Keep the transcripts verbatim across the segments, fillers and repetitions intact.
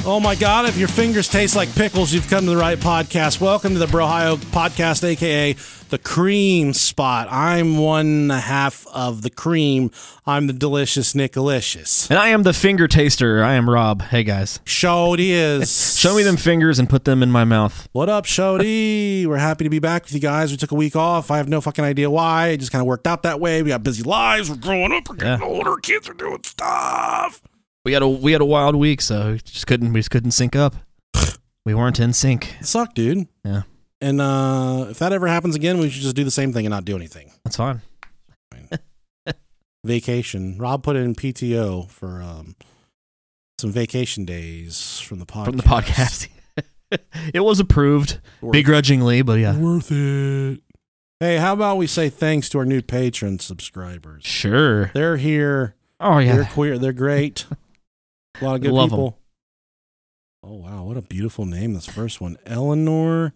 Oh my God, if your fingers taste like pickles, you've come to the right podcast. Welcome to the Brohio Podcast, a k a the Cream Spot. I'm one and a half of the cream. I'm the delicious Nickalicious. And I am the finger taster. I am Rob. Hey, guys. Shody is. Show me them fingers and put them in my mouth. What up, Shody? We're happy to be back with you guys. We took a week off. I have no fucking idea why. It just kind of worked out that way. We got busy lives. We're growing up. We're getting yeah. older. Kids are doing stuff. We had a we had a wild week, so we just couldn't we just couldn't sync up. We weren't in sync. It sucked, dude. Yeah. And uh, if that ever happens again, we should just do the same thing and not do anything. That's fine. fine. Vacation. Rob put in P T O for um, some vacation days from the podcast. From the podcast. It was approved, worth begrudgingly, but yeah. Worth it. Hey, how about we say thanks to our new patron subscribers? Sure. They're here. Oh, yeah. They're queer. They're great. A lot of good Love people. Them. Oh, wow. What a beautiful name, this first one. Eleanor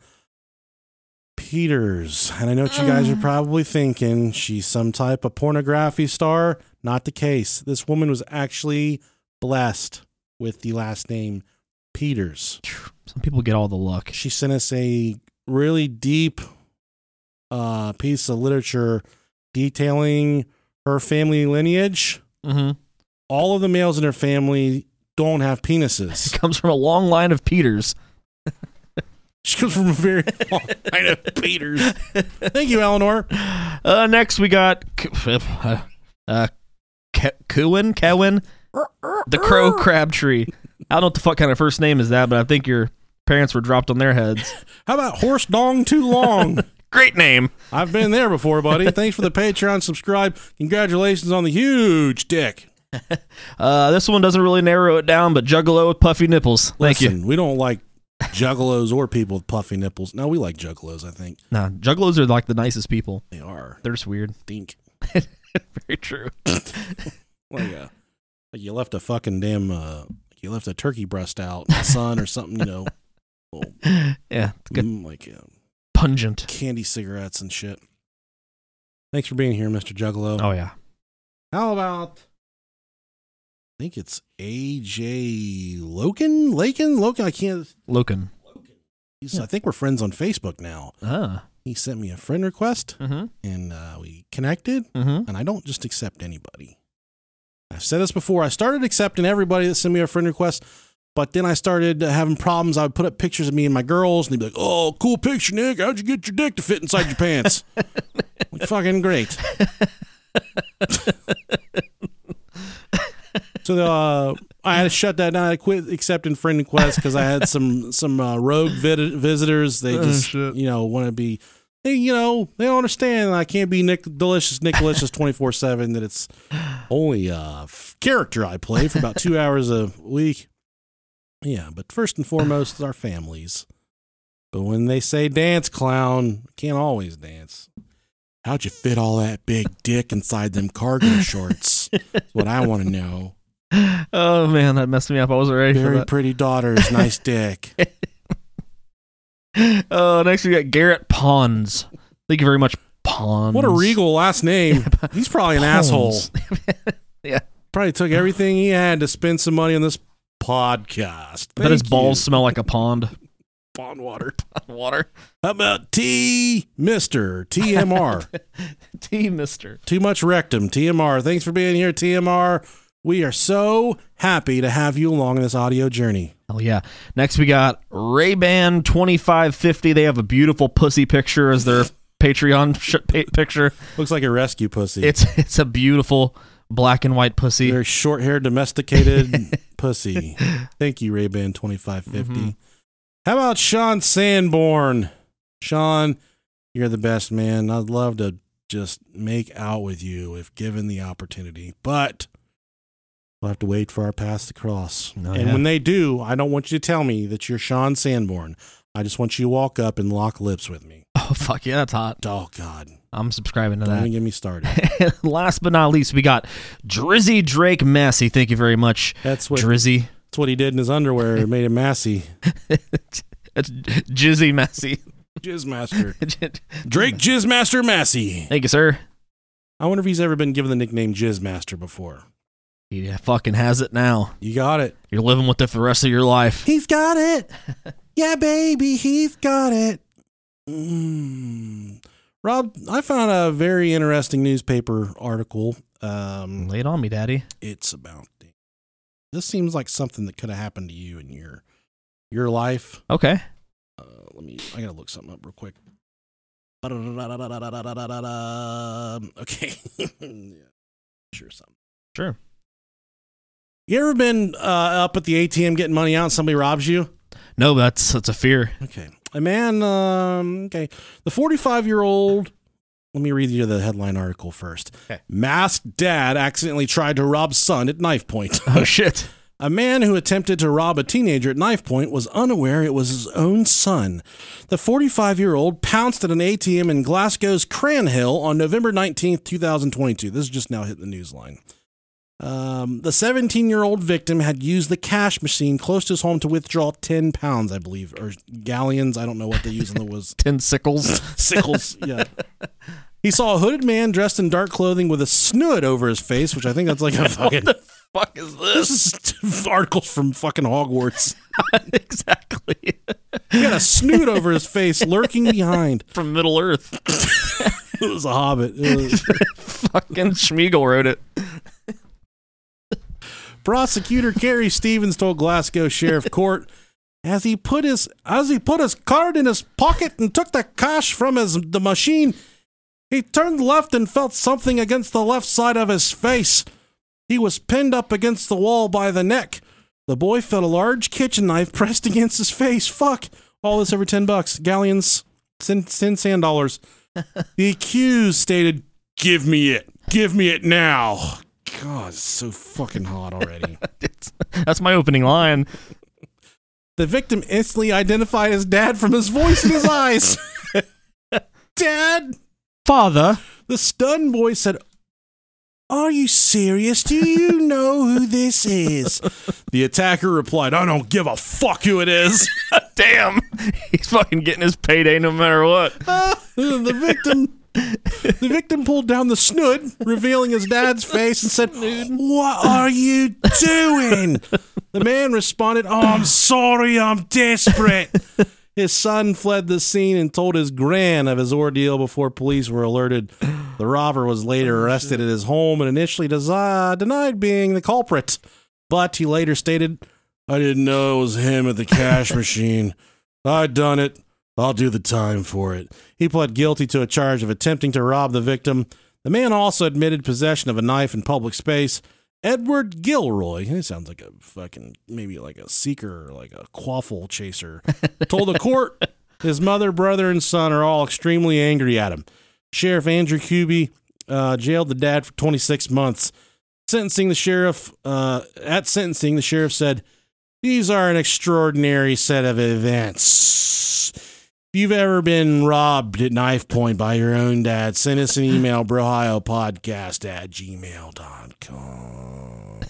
Peters. And I know what you guys are probably thinking. She's some type of pornography star. Not the case. This woman was actually blessed with the last name Peters. Some people get all the luck. She sent us a really deep uh, piece of literature detailing her family lineage. Mm-hmm. All of the males in her family don't have penises. It comes from a long line of Peters. She comes from a very long line of Peters. Thank you, Eleanor. Uh, next, we got uh, uh, Cowan, Cowan, the Crow Crabtree. I don't know what the fuck kind of first name is that, but I think your parents were dropped on their heads. How about Horse Dong Too Long? Great name. I've been there before, buddy. Thanks for the Patreon subscribe. Congratulations on the huge dick. Uh, this one doesn't really narrow it down, but Juggalo with puffy nipples. Thank Listen, you. We don't like juggalos or people with puffy nipples. No, we like juggalos, I think. Nah, juggalos are like the nicest people. They are. They're just weird. Think. Very true. Like, uh, like you left a fucking damn, uh, you left a turkey breast out in the sun or something, you know. Oh, yeah, it's good. Mm, like uh, pungent candy cigarettes and shit. Thanks for being here, Mister Juggalo. Oh, yeah. How about, I think it's A J Loken? Lakin? Loken? I can't. Loken. He's, Yeah. I think we're friends on Facebook now. Ah. He sent me a friend request, Mm-hmm. and uh, we connected, Mm-hmm. and I don't just accept anybody. I've said this before. I started accepting everybody that sent me a friend request, but then I started having problems. I would put up pictures of me and my girls, and they'd be like, oh, cool picture, Nick. How'd you get your dick to fit inside your pants? Like, fucking great. So uh, I had to shut that down. I quit accepting friend requests because I had some some uh, rogue vid- visitors. They just, oh, you know, want to be, hey, you know, they don't understand I can't be Nick Delicious, Nickalicious twenty-four seven, that it's only a f- character I play for about two hours a week. Yeah, but first and foremost, it's our families. But when they say dance, clown, can't always dance. How'd you fit all that big dick inside them cargo shorts? That's what I want to know. Oh, man, that messed me up. I wasn't ready Very for that. pretty daughters, nice dick. Oh, next we got Garrett Pons. Thank you very much, Pons. What a regal last name. He's probably an Pons. asshole. Yeah. Probably took everything he had to spend some money on this podcast. I bet his Thank balls you. smell like a pond. Pond water. Pond water. How about T Mister T M R? T Mister Too much rectum. T M R. Thanks for being here, T M R. We are so happy to have you along in this audio journey. Oh, yeah. Next, we got Ray-Ban twenty-five fifty. They have a beautiful pussy picture as their Patreon sh- pa- picture. Looks like a rescue pussy. It's it's a beautiful black and white pussy. Very short-haired, domesticated pussy. Thank you, Ray-Ban twenty-five fifty. Mm-hmm. How about Sean Sanborn? Sean, you're the best, man. I'd love to just make out with you if given the opportunity, but we'll have to wait for our paths to cross. Oh, and yeah. when they do, I don't want you to tell me that you're Sean Sanborn. I just want you to walk up and lock lips with me. Oh, fuck yeah, that's hot. Oh, God. I'm subscribing to Don't that. even get me started. Last but not least, we got Drizzy Drake Massey. Thank you very much, That's what, Drizzy. That's what he did in his underwear. It made him massy. That's Jizzy Massey. Jizzmaster. Drake Jizzmaster Massey. Thank you, sir. I wonder if he's ever been given the nickname Jizzmaster before. He fucking has it now. You got it. You're living with it for the rest of your life. He's got it. Yeah, baby, he's got it. Mm. Rob, I found a very interesting newspaper article. Um, Lay it on me, Daddy. It's about this seems like something that could have happened to you in your your life. Okay. Uh, let me. I gotta look something up real quick. Okay. Yeah. Sure, something. Sure. You ever been uh, up at the A T M getting money out and somebody robs you? No, that's that's a fear. Okay. A man, um, okay. The forty-five-year-old, let me read you the headline article first. Okay. Masked dad accidentally tried to rob son at knife point. Oh, shit. A man who attempted to rob a teenager at knife point was unaware it was his own son. The forty-five-year-old pounced at an A T M in Glasgow's Cranhill on November nineteenth, twenty twenty-two. This is just now hitting the news line. Um, the seventeen-year-old victim had used the cash machine close to his home to withdraw ten pounds, I believe, or galleons. I don't know what they use in the was. ten sickles. Sickles, yeah. He saw a hooded man dressed in dark clothing with a snood over his face, which I think that's like a fucking... What the fuck is this? This is articles from fucking Hogwarts. Exactly. He had a snood over his face, lurking behind. From Middle Earth. It was a hobbit. It was... Fucking Schmiegel wrote it. Prosecutor Kerry Stevens told Glasgow Sheriff Court as he put his as he put his card in his pocket and took the cash from his the machine, he turned left and felt something against the left side of his face. He was pinned up against the wall by the neck. The boy felt a large kitchen knife pressed against his face. Fuck. All this over ten bucks. Galleons, ten, ten sand dollars. The accused stated, "Give me it. Give me it now." God, it's so fucking hot already. It's, that's my opening line. The victim instantly identified his dad from his voice and his eyes. Dad? Father? The stunned boy said, "Are you serious? Do you know who this is?" The attacker replied, "I don't give a fuck who it is." Damn. He's fucking getting his payday no matter what. Uh, the victim... The victim pulled down the snood, revealing his dad's face, and said, "What are you doing?" The man responded, "Oh, I'm sorry, I'm desperate." His son fled the scene and told his gran of his ordeal before police were alerted. The robber was later arrested at his home and initially desi- denied being the culprit. But he later stated, "I didn't know it was him at the cash machine. I'd done it. I'll do the time for it." He pled guilty to a charge of attempting to rob the victim. The man also admitted possession of a knife in public space. Edward Gilroy, he sounds like a fucking, maybe like a seeker or like a quaffle chaser, told the court his mother, brother, and son are all extremely angry at him. Sheriff Andrew Kuby uh, jailed the dad for twenty-six months. Sentencing the sheriff, uh, at sentencing, the sheriff said, "These are an extraordinary set of events. If you've ever been robbed at knife point by your own dad, send us an email, brohiopodcast at gmail dot com.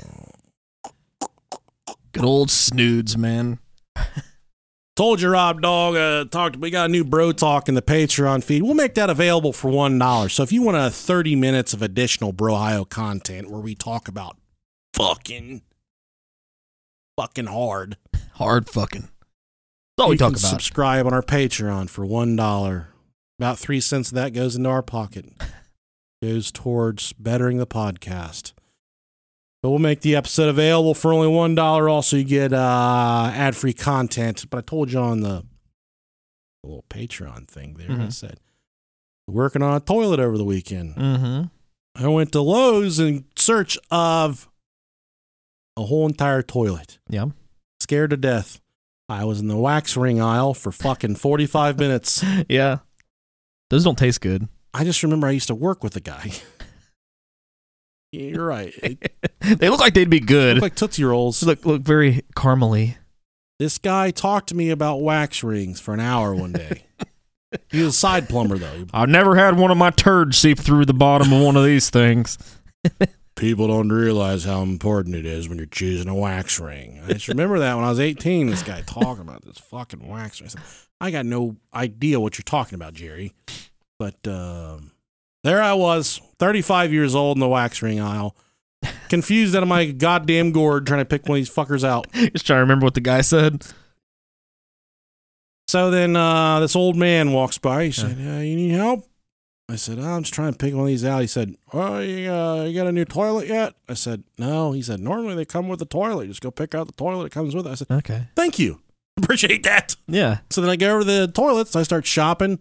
Good old snoods, man. Told you, Rob Dog. Uh, talked. We got a new Bro Talk in the Patreon feed. We'll make that available for one dollar. So if you want a thirty minutes of additional Brohio content where we talk about fucking, fucking hard, hard fucking. That's all we you talk can about. Subscribe on our Patreon for one dollar. About three cents of that goes into our pocket. Goes towards bettering the podcast. But we'll make the episode available for only one dollar. Also, you get uh, ad-free content. But I told you on the, the little Patreon thing there, mm-hmm. I said, working on a toilet over the weekend. Mm-hmm. I went to Lowe's in search of a whole entire toilet. Yeah. Scared to death. I was in the wax ring aisle for fucking forty-five minutes. Yeah. Those don't taste good. I just remember I used to work with a guy. You're right. They look like they'd be good. Look like Tootsie Rolls. Look, look very caramely. This guy talked to me about wax rings for an hour one day. He was a side plumber, though. I've never had one of my turds seep through the bottom of one of these things. People don't realize how important it is when you're choosing a wax ring. I just remember that when I was eighteen, this guy talking about this fucking wax ring. I said, I got no idea what you're talking about, Jerry. But um, there I was, thirty-five years old in the wax ring aisle. confused out of my goddamn gourd trying to pick one of these fuckers out. Just trying to remember what the guy said. So then uh, this old man walks by. He said, uh, you need help? I said, oh, I'm just trying to pick one of these out. He said, oh, you, uh, you got a new toilet yet? I said, no. He said, normally they come with the toilet. Just go pick out the toilet. It comes with it. I said, okay. Thank you. Appreciate that. Yeah. So then I go over to the toilets. I start shopping.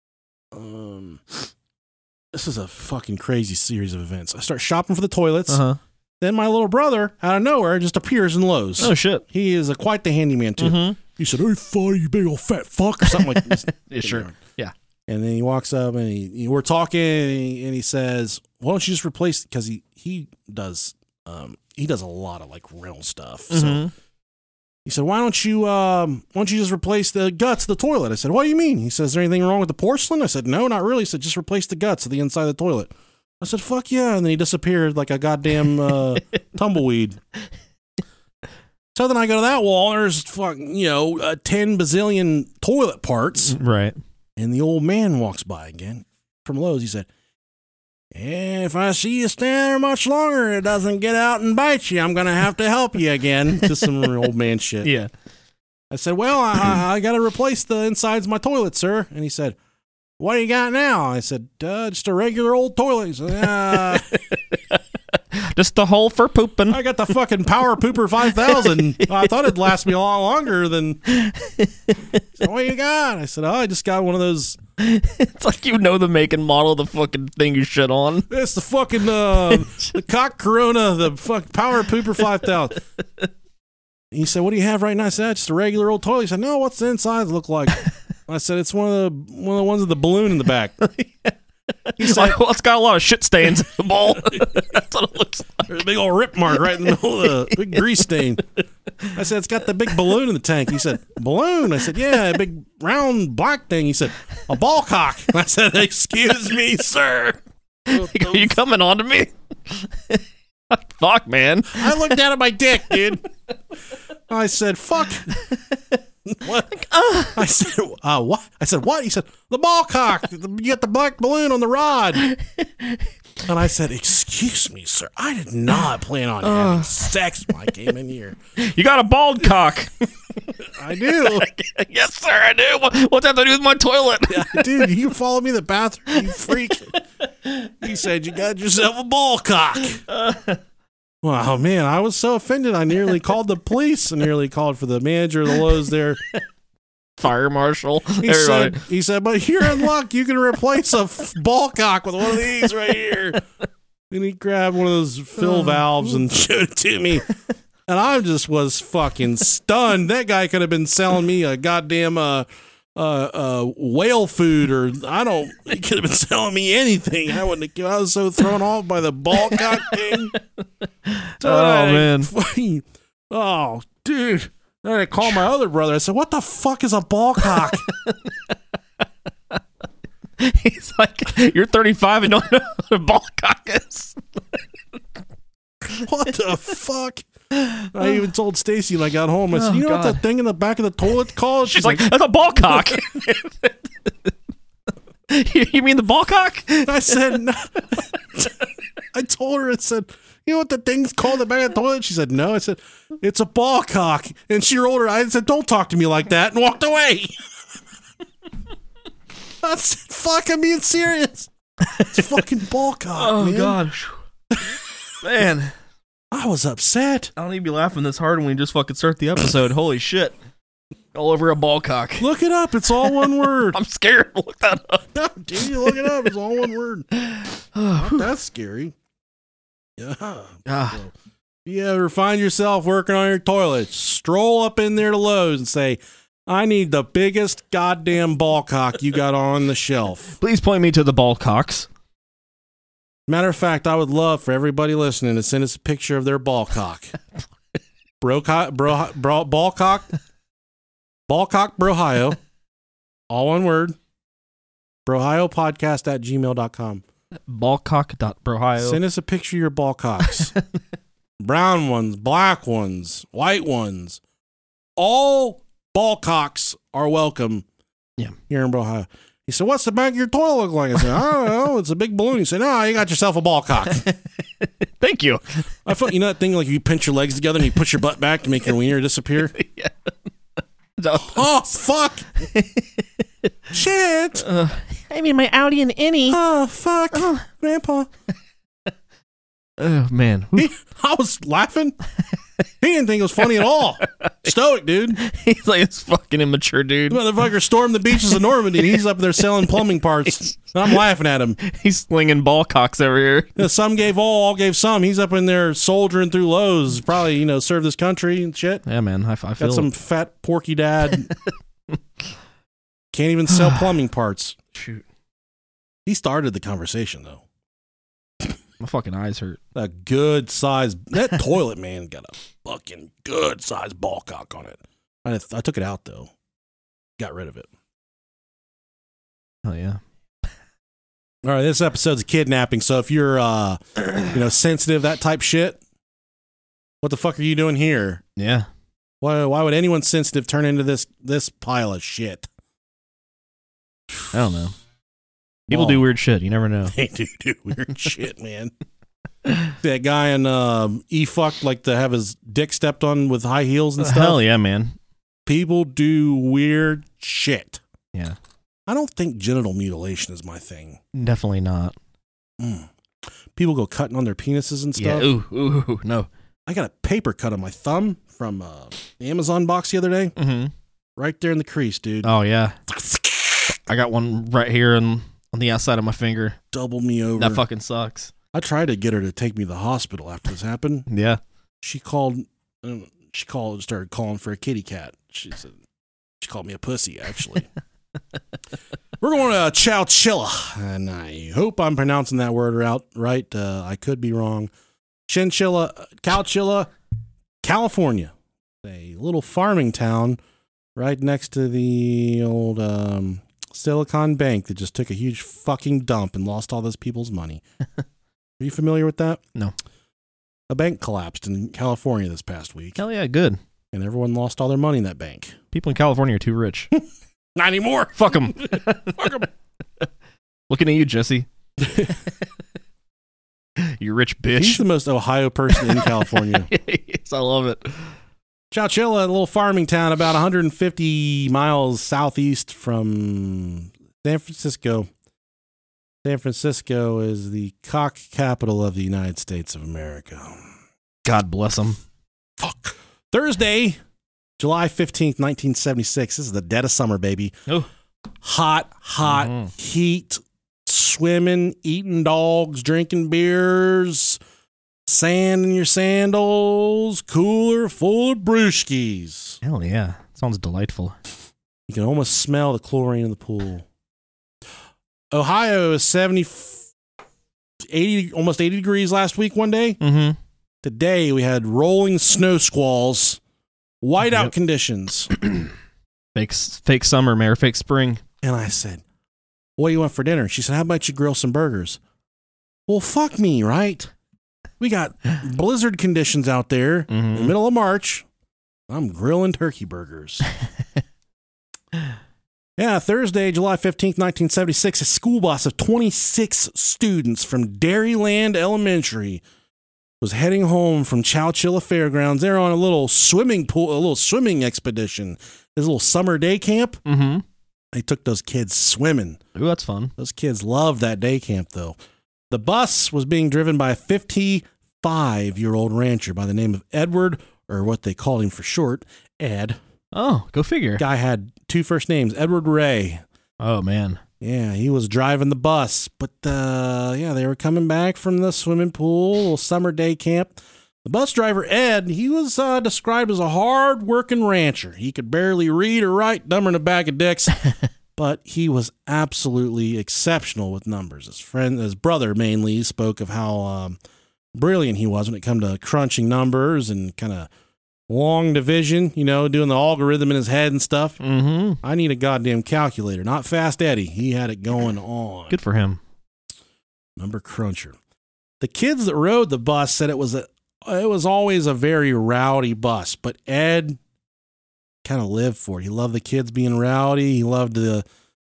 Um, This is a fucking crazy series of events. I start shopping for the toilets. Uh-huh. Then my little brother, out of nowhere, just appears in Lowe's. Oh, shit. He is a, quite the handyman, too. Mm-hmm. He said, hey, funny, you big old fat fuck, or something like this. Yeah, sure. Yeah. And then he walks up and he, he we're talking and he, and he says, "Why don't you just replace?" Because he he does um he does a lot of like rental stuff. Mm-hmm. So he said, "Why don't you um why don't you just replace the guts of the toilet?" I said, "What do you mean?" He says, "Is there anything wrong with the porcelain?" I said, "No, not really." He said, "Just replace the guts of the inside of the toilet." I said, "Fuck yeah!" And then he disappeared like a goddamn uh, tumbleweed. So then I go to that wall. There's fucking you know uh, ten bazillion toilet parts. Right. And the old man walks by again from Lowe's. He said, if I see you stand there much longer, it doesn't get out and bite you, I'm going to have to help you again. Just some old man shit. Yeah. I said, well, I, I, I got to replace the insides of my toilet, sir. And he said, what do you got now? I said, uh, just a regular old toilet. He said, uh, just the hole for pooping. I got the fucking Power Pooper five thousand. I thought it'd last me a lot longer than. So what you got? I said, oh, I just got one of those. It's like you know the make and model of the fucking thing you shit on. It's the fucking uh, the cock Corona, the fuck Power Pooper five thousand. He said, what do you have right now? I said, just a regular old toilet. He said, no, what's the inside look like? I said, it's one of the one of the ones with the balloon in the back. He said, like, well, it's got a lot of shit stains in the bowl. That's what it looks like. There's a big old rip mark right in the middle of the big grease stain. I said, it's got the big balloon in the tank. He said, balloon? I said, yeah, a big round black thing. He said, a ball cock. I said, excuse me, sir. Are you coming on to me? Fuck, man. I looked down at my dick, dude. I said, fuck. What? I said, uh, what? I said, what? He said, the ball cock. You got the black balloon on the rod. And I said, excuse me, sir. I did not plan on having uh, sex when I came in here. You got a bald cock. I do. Yes, sir, I do. What, what's that to do with my toilet? Yeah, dude, you follow me to the bathroom, you freak. He said, you got yourself a ball cock. Uh, Wow, man, I was so offended. I nearly called the police. I nearly called for the manager of the Lowe's there. Fire marshal. He Everybody. said, he said, but you're in luck. You can replace a f- ball cock with one of these right here. And he grabbed one of those fill valves and showed it to me. And I just was fucking stunned. That guy could have been selling me a goddamn uh, uh, uh, whale food, or I don't, he could have been selling me anything. I wouldn't have, I was so thrown off by the ball cock thing. So oh, I, man. Fucking, oh, dude. Then I called my other brother. I said, what the fuck is a ball cock? He's like, you're thirty-five and don't know what a ball cock is. What the fuck? I even told Stacy when I got home, I said, oh, you know God. what the thing in the back of the toilet's called? She's, She's like, like, that's a ball cock. You mean the ball cock? I said, no. I told her, I said, you know what the thing's called in the back of the toilet? She said, no. I said, it's a ball cock. And she rolled her eyes and said, don't talk to me like that, and walked away. I said, fuck, I'm being serious. It's fucking ball cock, oh, man. God. Man. I was upset. I don't even be laughing this hard when we just fucking start the episode. Holy shit. All over a ball cock. Look it up. It's all one word. I'm scared. Look that up. No, dude, you look it up. It's all one word. Not that scary. Yeah. Ah. So, if you ever find yourself working on your toilet, stroll up in there to Lowe's and say, I need the biggest goddamn ball cock you got on the shelf. Please point me to the ball cocks. Matter of fact, I would love for everybody listening to send us a picture of their ball cock. bro, co- bro, bro, ball cock, ball cock, brohio, all one word, brohio podcast at gmail dot com. Ballcock.brohio. Send us a picture of your ball cocks. Brown ones, black ones, white ones. All ball cocks are welcome yeah. here in Brohio. He said, what's the back of your toilet look like? I said, I don't know. It's a big balloon. He said, no, you got yourself a ball cock. Thank you. I thought, you know that thing like you pinch your legs together and you push your butt back to make your wiener disappear? Yeah. Oh, fuck. Shit. Uh, I mean, my Audi and innie. Oh, fuck. Oh. Grandpa. Oh, man. He, I was laughing. He didn't think it was funny at all. Stoic, dude. He's like, this fucking immature dude. The motherfucker stormed the beaches of Normandy and he's up there selling plumbing parts. And I'm laughing at him. He's slinging ball cocks over here. You know, some gave all, all gave some. He's up in there soldiering through Lowe's. Probably, you know, serve this country and shit. Yeah, man. I, I feel Got some it. fat, porky dad. Can't even sell plumbing parts. Shoot. He started the conversation, though. My fucking eyes hurt. A good size. That toilet, man, got a fucking good size ball cock on it. I, I took it out, though. Got rid of it. Oh, yeah. All right, this episode's kidnapping. So if you're, uh, you know, sensitive, that type shit, what the fuck are you doing here? Yeah. Why? Why would anyone sensitive turn into this this pile of shit? I don't know. People Oh. do weird shit. You never know. They do do weird shit, man. That guy in um, E-Fuck like to have his dick stepped on with high heels and Uh, stuff. Hell yeah, man. People do weird shit. Yeah. I don't think genital mutilation is my thing. Definitely not. Mm. People go cutting on their penises and Yeah. stuff. Ooh, ooh, ooh, no. I got a paper cut on my thumb from uh, the Amazon box the other day. Mm-hmm. Right there in the crease, dude. Oh, yeah. I got one right here on, on the outside of my finger. Double me over. That fucking sucks. I tried to get her to take me to the hospital after this happened. Yeah. She called. Um, she called. Started calling for a kitty cat. She said she called me a pussy. Actually, we're going to Chowchilla, and I hope I'm pronouncing that word out right. Uh, I could be wrong. Chinchilla, Chowchilla, California, a little farming town right next to the old um, Silicon Bank that just took a huge fucking dump and lost all those people's money. Are you familiar with that? No. A bank collapsed in California this past week, Hell yeah, good. and everyone lost all their money in that bank. People in California are too rich. Not anymore. Fuck them. Fuck 'em. Looking at you, Jesse. You rich bitch. He's the most Ohio person in California. Yes, I love it. Chowchilla, a little farming town about one hundred fifty miles southeast from San Francisco. San Francisco is the cock capital of the United States of America. God bless them. Fuck. Thursday, July fifteenth, nineteen seventy-six. This is the dead of summer, baby. Oh. Hot, hot Mhm. heat, swimming, eating dogs, drinking beers, sand in your sandals, cooler full of brewskis. Hell yeah. Sounds delightful. You can almost smell the chlorine in the pool. Ohio is seventy, eighty, almost eighty degrees last week one day. Mm-hmm. Today we had rolling snow squalls, whiteout Yep. conditions. Fake, fake summer, man, or fake spring. And I said, what do you want for dinner? She said, how about you grill some burgers? Well, fuck me, right? We got blizzard conditions out there in the Mm-hmm. middle of March. I'm grilling turkey burgers. Yeah, Thursday, July fifteenth, nineteen seventy-six, a school bus of twenty-six students from Dairyland Elementary was heading home from Chowchilla Fairgrounds. They're on a little swimming pool, a little swimming expedition. This little summer day camp. Mm-hmm. They took those kids swimming. Ooh, that's fun. Those kids loved that day camp, though. The bus was being driven by a fifty-five-year-old rancher by the name of Edward, or what they called him for short, Ed. Oh, go figure. Guy had two first names, Edward Ray. Oh, man. Yeah, he was driving the bus. But, uh, yeah, they were coming back from the swimming pool, little summer day camp. The bus driver, Ed, he was uh, described as a hard-working rancher. He could barely read or write, dumber than a bag of dicks. But he was absolutely exceptional with numbers. His friend, his brother mainly, spoke of how um, brilliant he was when it come to crunching numbers and kind of long division, you know, doing the algorithm in his head and stuff. Mm-hmm. I need a goddamn calculator, not Fast Eddie. He had it going on. Good for him. Number cruncher. The kids that rode the bus said it was a, it was always a very rowdy bus, but Ed kind of lived for it. He loved the kids being rowdy. He loved the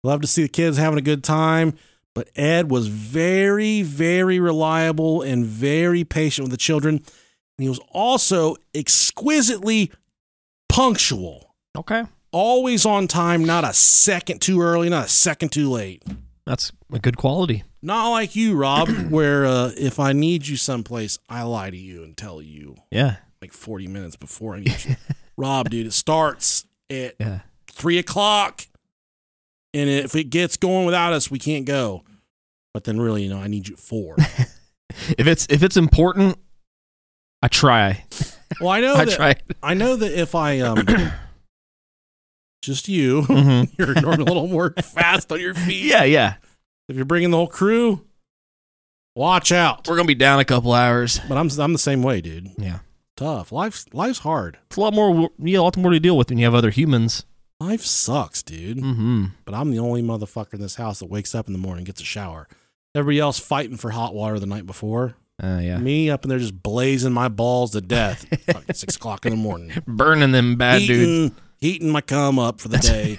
Love to see the kids having a good time. But Ed was very, very reliable and very patient with the children. And he was also exquisitely punctual. Okay. Always on time, not a second too early, not a second too late. That's a good quality. Not like you, Rob, where uh, if I need you someplace, I lie to you and tell you. Yeah. Like forty minutes before I need you. Rob, dude, it starts at yeah. three o'clock. And if it gets going without us, we can't go. But then really, you know, I need you at four. if it's if it's important, I try. Well, I know I that try. I know that if I um just you, mm-hmm. you're normally a little more fast on your feet. Yeah, yeah. If you're bringing the whole crew, watch out. We're gonna be down a couple hours. But I'm I'm the same way, dude. Yeah. Tough. Life's life's hard. It's a lot more. Yeah, a lot more to deal with when you have other humans. Life sucks, dude. Mm-hmm. But I'm the only motherfucker in this house that wakes up in the morning and gets a shower. Everybody else fighting for hot water the night before. Uh, yeah. Me up in there just blazing my balls to death at six o'clock in the morning. Burning them bad heating, dudes. Heating my cum up for the day.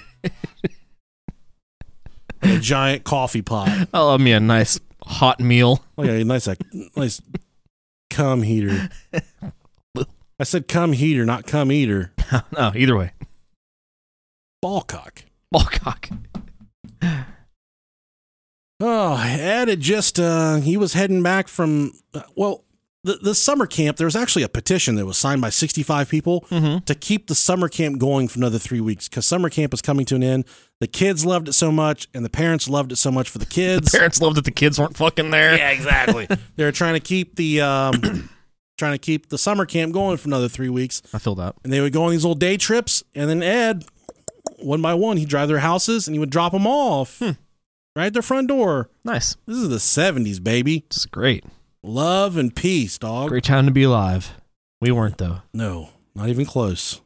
A giant coffee pot. I love me a nice hot meal. Oh yeah, a nice, a nice cum heater. I said cum heater, not cum eater. No, either way. Ballcock. Ballcock. Oh, Ed had just, uh, he was heading back from, uh, well, the, the summer camp. There was actually a petition that was signed by sixty-five people mm-hmm. to keep the summer camp going for another three weeks because summer camp was coming to an end. The kids loved it so much, and the parents loved it so much for the kids. The parents loved that the kids weren't fucking there. Yeah, exactly. They were trying to keep the, um, trying to keep the summer camp going for another three weeks. I feel that. And they would go on these little day trips, and then Ed, one by one, he'd drive their houses, and he would drop them off. Hmm. Right at their front door. Nice. This is the seventies, baby. This is great. Love and peace, dog. Great time to be alive. We weren't, though. No, not even close.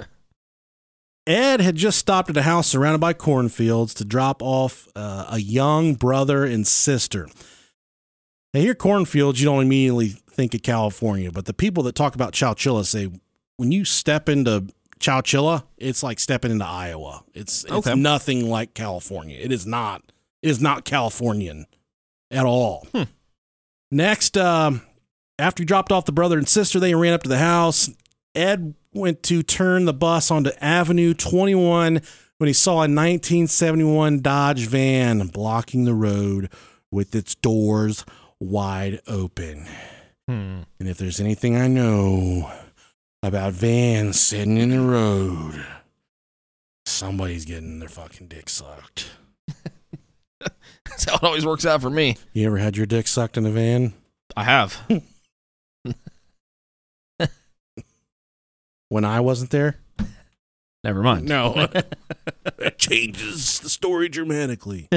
Ed had just stopped at a house surrounded by cornfields to drop off uh, a young brother and sister. Now, here, cornfields, you don't immediately think of California, but the people that talk about Chowchilla say when you step into Chowchilla, it's like stepping into Iowa. It's, it's okay. nothing like California. It is not. It is not Californian at all. Hmm. Next, um, after he dropped off the brother and sister, they ran up to the house. Ed went to turn the bus onto Avenue twenty-one when he saw a nineteen seventy-one Dodge van blocking the road with its doors wide open. Hmm. And if there's anything I know about vans sitting in the road, somebody's getting their fucking dick sucked. That's how it always works out for me. You ever had your dick sucked in a van? I have. When I wasn't there? Never mind. No. That changes the story dramatically.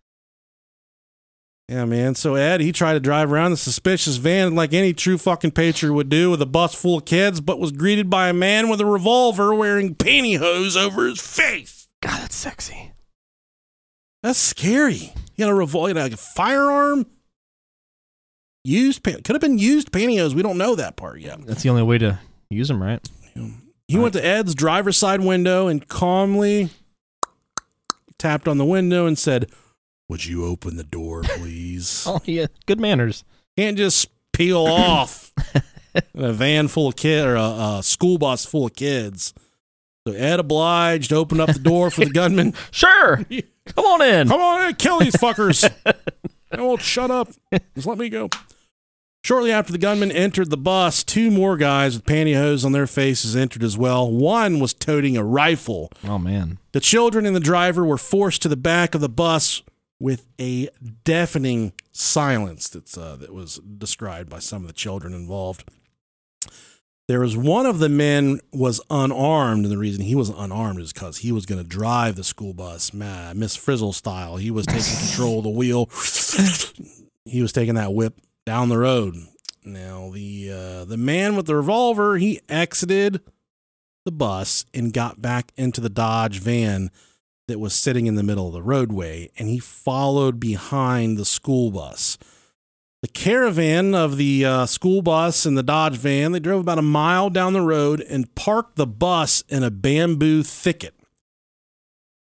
Yeah, man. So Ed, he tried to drive around the suspicious van like any true fucking patriot would do with a bus full of kids, but was greeted by a man with a revolver wearing pantyhose over his face. God, that's sexy. That's scary. He had a revolver, like a firearm. Used, could have been used pantyhose. We don't know that part yet. That's the only way to use them, right? He All went right. to Ed's driver's side window and calmly tapped on the window and said, "Would you open the door, please?" Oh, yeah. Good manners. Can't just peel off in a van full of kids or a, a school bus full of kids. So Ed obliged, opened up the door for the gunman. Sure. Come on in. Come on in, kill these fuckers. I won't shut up. Just let me go. Shortly after the gunman entered the bus, two more guys with pantyhose on their faces entered as well. One was toting a rifle. Oh, man. The children and the driver were forced to the back of the bus with a deafening silence that's, uh, that was described by some of the children involved. There was one of the men was unarmed, and the reason he was unarmed is because he was going to drive the school bus, Miss Frizzle style. He was taking control of the wheel. He was taking that whip down the road. Now, the uh, the man with the revolver, he exited the bus and got back into the Dodge van that was sitting in the middle of the roadway, and he followed behind the school bus. The caravan of the uh, school bus and the Dodge van, they drove about a mile down the road and parked the bus in a bamboo thicket,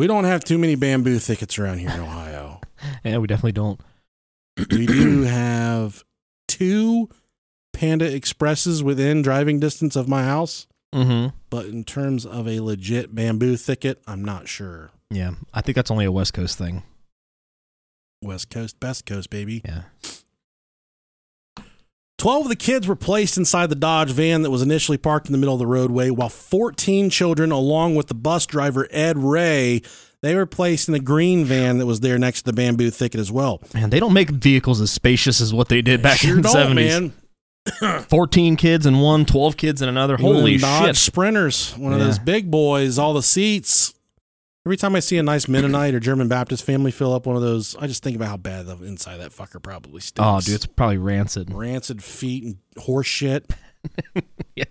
We don't have too many bamboo thickets around here in Ohio. Yeah, we definitely don't. We do have two Panda Expresses within driving distance of my house. Mm-hmm. But in terms of a legit bamboo thicket, I'm not sure. Yeah, I think that's only a West Coast thing. West Coast, best coast, baby. Yeah. twelve of the kids were placed inside the Dodge van that was initially parked in the middle of the roadway, while fourteen children, along with the bus driver, Ed Ray, they were placed in the green van that was there next to the bamboo thicket as well. Man, they don't make vehicles as spacious as what they did back sure in the seventies. Man. fourteen kids in one, twelve kids in another. Holy Dodge shit. Sprinters, one of Yeah. those big boys, all the seats. Every time I see a nice Mennonite or German Baptist family fill up one of those, I just think about how bad the inside of that fucker probably stinks. Oh, dude, it's probably rancid. Rancid feet and horse shit. Yeah.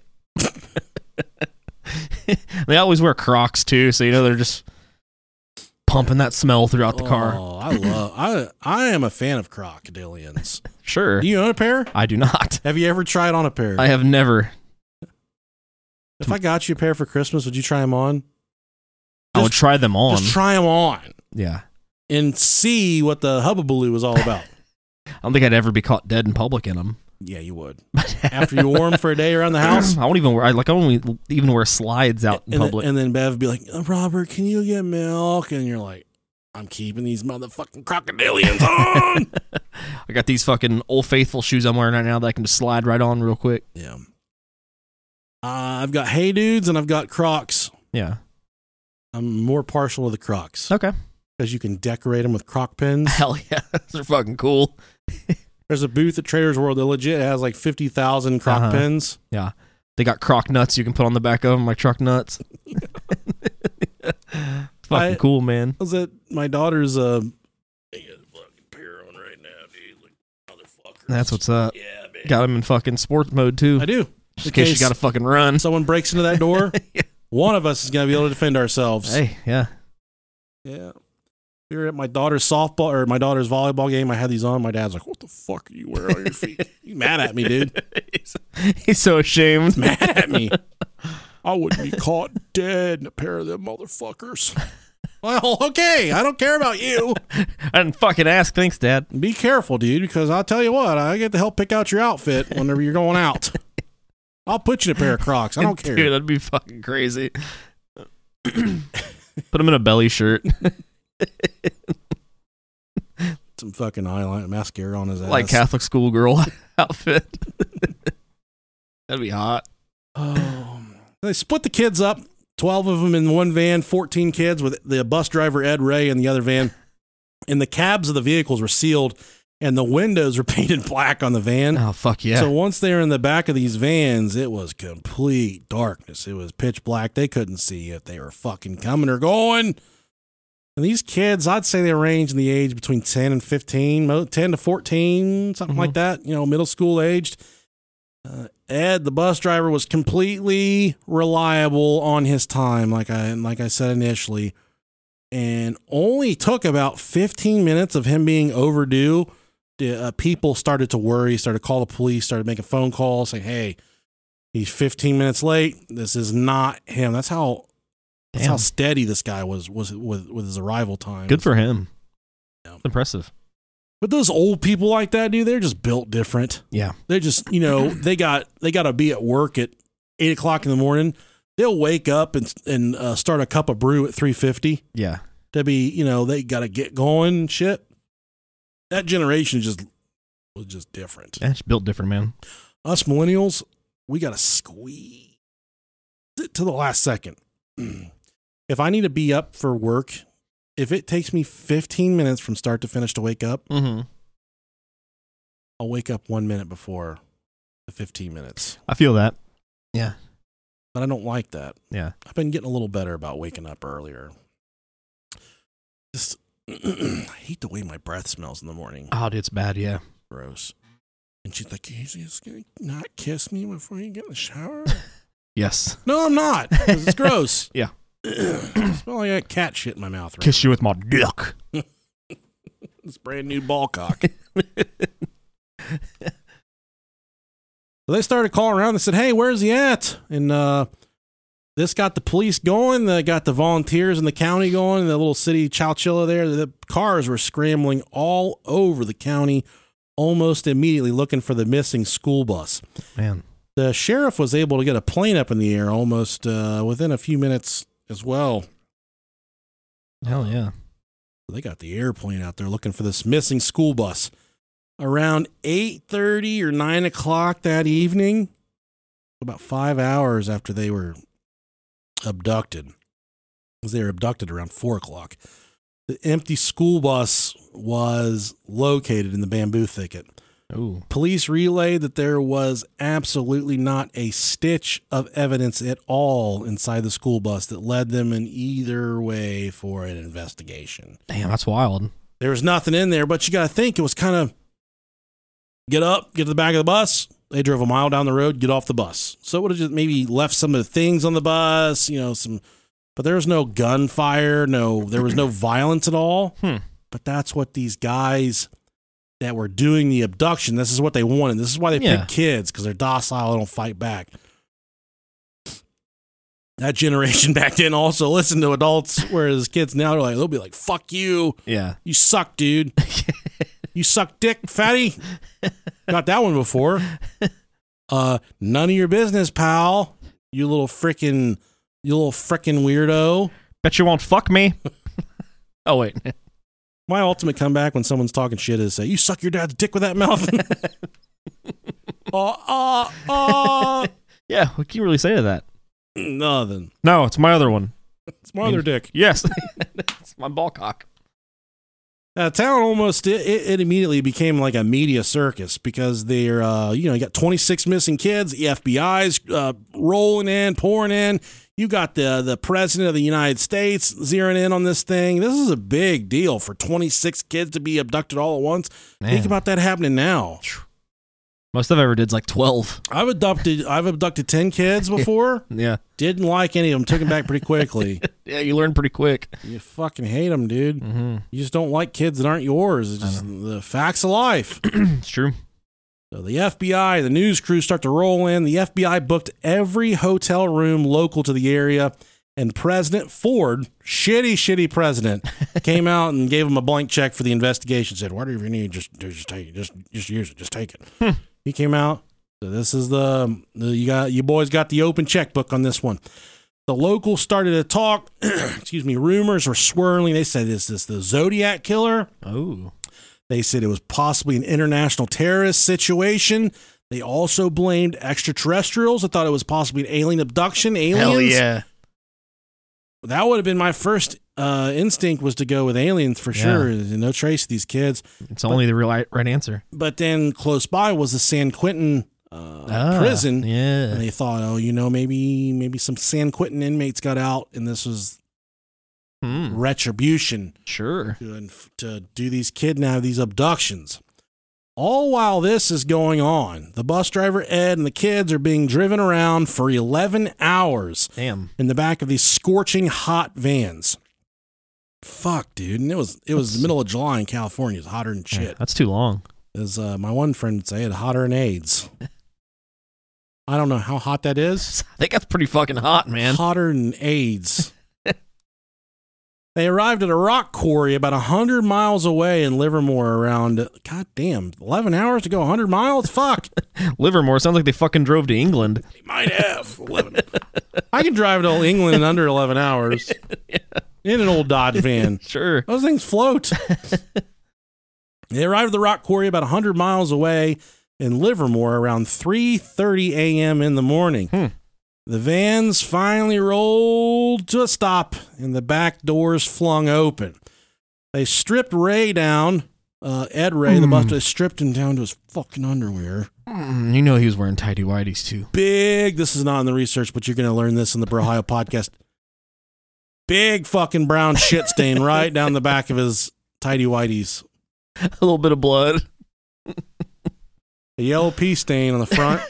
They always wear Crocs too, so you know they're just pumping that smell throughout the car. Oh, I love. I I am a fan of crocodilians. Sure. Do you own a pair? I do not. Have you ever tried on a pair? I have never. If I got you a pair for Christmas, would you try them on? I would try them on. Just try them on Yeah. and see what the hubbubaloo is all about. I don't think I'd ever be caught dead in public in them. Yeah, you would. After you wore them for a day around the house. I won't even wear. I like. I don't even wear slides out in and public. Then, and then Bev would be like, oh, Robert, can you get milk? And you're like, I'm keeping these motherfucking crocodilians on. I got these fucking Old Faithful shoes I'm wearing right now that I can just slide right on real quick. Yeah. Uh, I've got Hey Dudes and I've got Crocs. Yeah. I'm more partial to the Crocs. Okay. Because you can decorate them with Croc pins. Hell yeah. Those are fucking cool. There's a booth at Trader's World that legit has like fifty thousand Croc Uh-huh. pins. Yeah. They got Croc nuts you can put on the back of them, like truck nuts. Fucking I- cool, man. I was at my daughter's uh I got a fucking pair on right now, dude. Like motherfuckers. That's what's up. Yeah, man. Got them in fucking sports mode too. I do. Just in case you got to fucking run. someone breaks into that door, Yeah. one of us is gonna be able to defend ourselves. Hey, yeah. Yeah. We were at my daughter's softball or my daughter's volleyball game. I had these on. My dad's like, "What the fuck are you wearing on your feet?" You mad at me, dude? he's, he's so ashamed. Mad at me. I wouldn't be caught dead in a pair of them motherfuckers. Well, okay. I don't care about you. I didn't fucking ask. Thanks, Dad. Be careful, dude, because I'll tell you what, I get to help pick out your outfit whenever you're going out. I'll put you in a pair of Crocs. I don't care. Dude, that'd be fucking crazy. Put him in a belly shirt. Some fucking eyeliner, mascara on his ass. Like Catholic schoolgirl outfit. That'd be hot. Oh, they split the kids up. twelve of them in one van, fourteen kids with the bus driver, Ed Ray, in the other van. And the cabs of the vehicles were sealed and the windows were painted black on the van. Oh, fuck yeah. So once they were in the back of these vans, it was complete darkness. It was pitch black. They couldn't see if they were fucking coming or going. And these kids, I'd say they range in the age between ten and fifteen, mo- ten to fourteen, something Mhm. like that, you know, middle school aged. Uh, Ed, the bus driver, was completely reliable on his time, like I like I said initially, and only took about fifteen minutes of him being overdue. The, uh, people started to worry, started to call the police, started making phone calls, saying, "Hey, he's fifteen minutes late. This is not him." That's how that's Damn. how steady this guy was was with with his arrival time. Good for him. Yeah. Impressive. But those old people like that, dude, they're just built different. Yeah. They're just, you know, they got they got to be at work at eight o'clock in the morning. They'll wake up and and uh, start a cup of brew at three fifty. Yeah. To be, you know, they got to get going and shit. That generation just was just different. Yeah, it's built different, man. Us millennials, we got to squeeze it to the last second. If I need to be up for work, if it takes me fifteen minutes from start to finish to wake up, Mm-hmm. I'll wake up one minute before the fifteen minutes. I feel that. Yeah. But I don't like that. Yeah. I've been getting a little better about waking up earlier. Just, I hate the way my breath smells in the morning. Oh, dude, it's bad. Yeah. Gross. And she's like, "Is he just going to not kiss me before you get in the shower?" Yes. No, I'm not. 'Cause it's gross. Yeah. I smell like I got cat shit in my mouth right Kiss you with my dick. now. This brand new ball cock. So they started calling around and said, "Hey, where's he at?" And uh, this got the police going. They got the volunteers in the county going. The little city Chowchilla there. The cars were scrambling all over the county almost immediately looking for the missing school bus. Man. The sheriff was able to get a plane up in the air almost uh, within a few minutes as well. Hell yeah. They got the airplane out there looking for this missing school bus. Around eight thirty or nine o'clock that evening, about five hours after they were abducted, because they were abducted around four o'clock, the empty school bus was located in the bamboo thicket. Ooh. Police relayed that there was absolutely not a stitch of evidence at all inside the school bus that led them in either way for an investigation. Damn, that's wild. There was nothing in there, but you got to think it was kind of get up, get to the back of the bus. They drove a mile down the road, get off the bus. So it would have just maybe left some of the things on the bus, you know, some, but there was no gunfire, no, there was no violence at all. Hmm. But that's what these guys that were doing the abduction, this is what they wanted. This is why they Yeah. pick kids, because they're docile and don't fight back. That generation back then also listened to adults, whereas kids now are like, they'll be like, fuck you. Yeah. You suck, dude. You suck dick, fatty. Got that one before. Uh, none of your business, pal. You little frickin', you little frickin' weirdo. Bet you won't fuck me. Oh, wait. My ultimate comeback when someone's talking shit is say, you suck your dad's dick with that mouth. Oh, oh, oh. Yeah, what can you really say to that? Nothing. No, it's my other one. It's my other dick. Yes. It's my ball cock. Uh, town almost, it, it immediately became like a media circus because they're, uh, you know, you got twenty-six missing kids, the F B I's uh, rolling in, pouring in. You got the the president of the United States zeroing in on this thing. This is a big deal for twenty-six kids to be abducted all at once. Man. Think about that happening now. Most I've ever did is like twelve. I've abducted, I've abducted ten kids before. Yeah. Didn't like any of them. Took them back pretty quickly. Yeah, you learn pretty quick. You fucking hate them, dude. Mm-hmm. You just don't like kids that aren't yours. It's just the facts of life. It's true. So the F B I, the news crews start to roll in. The F B I booked every hotel room local to the area, and President Ford, shitty, shitty president, came out and gave him a blank check for the investigation. Said, "Whatever you need, just just take it. Just just use it. Just take it." Hmm. He came out. So this is the, the you got you boys got the open checkbook on this one. The locals started to talk. Excuse me. Rumors were swirling. They said, "Is this the Zodiac killer?" Oh. They said it was possibly an international terrorist situation. They also blamed extraterrestrials. I thought it was possibly an alien abduction. Aliens. Hell yeah. That would have been my first uh, instinct, was to go with aliens for Yeah. sure. There's no trace of these kids. It's only the real right, right answer. But then close by was the San Quentin uh, Ah, prison. Yeah. And they thought, oh, you know, maybe maybe some San Quentin inmates got out and this was Hmm. retribution Sure. to, to do these kidnap, these abductions. All while this is going on, the bus driver, Ed, and the kids are being driven around for eleven hours Damn. in the back of these scorching hot vans. Fuck, dude. And it was it was the middle of July in California. It's hotter than Yeah, shit. that's too long. As uh, my one friend would say, it hotter than AIDS. I don't know how hot that is. I think that's pretty fucking hot, man. Hotter than AIDS. They arrived at a rock quarry about one hundred miles away in Livermore around, god damn, eleven hours to go one hundred miles? Fuck. Livermore sounds like they fucking drove to England. They might have. eleven. I can drive to England in under eleven hours Yeah. in an old Dodge van. Sure. Those things float. They arrived at the rock quarry about one hundred miles away in Livermore around three thirty a.m. in the morning. Hmm. The vans finally rolled to a stop and the back doors flung open. They stripped Ray down. Uh, Ed Ray, Mm. the bus driver, stripped him down to his fucking underwear. Mm, you know he was wearing tighty whities too. Big, this is not in the research, but you're going to learn this in the Brohio podcast. Big fucking brown shit stain right down the back of his tighty whities. A little bit of blood. A yellow pea stain on the front.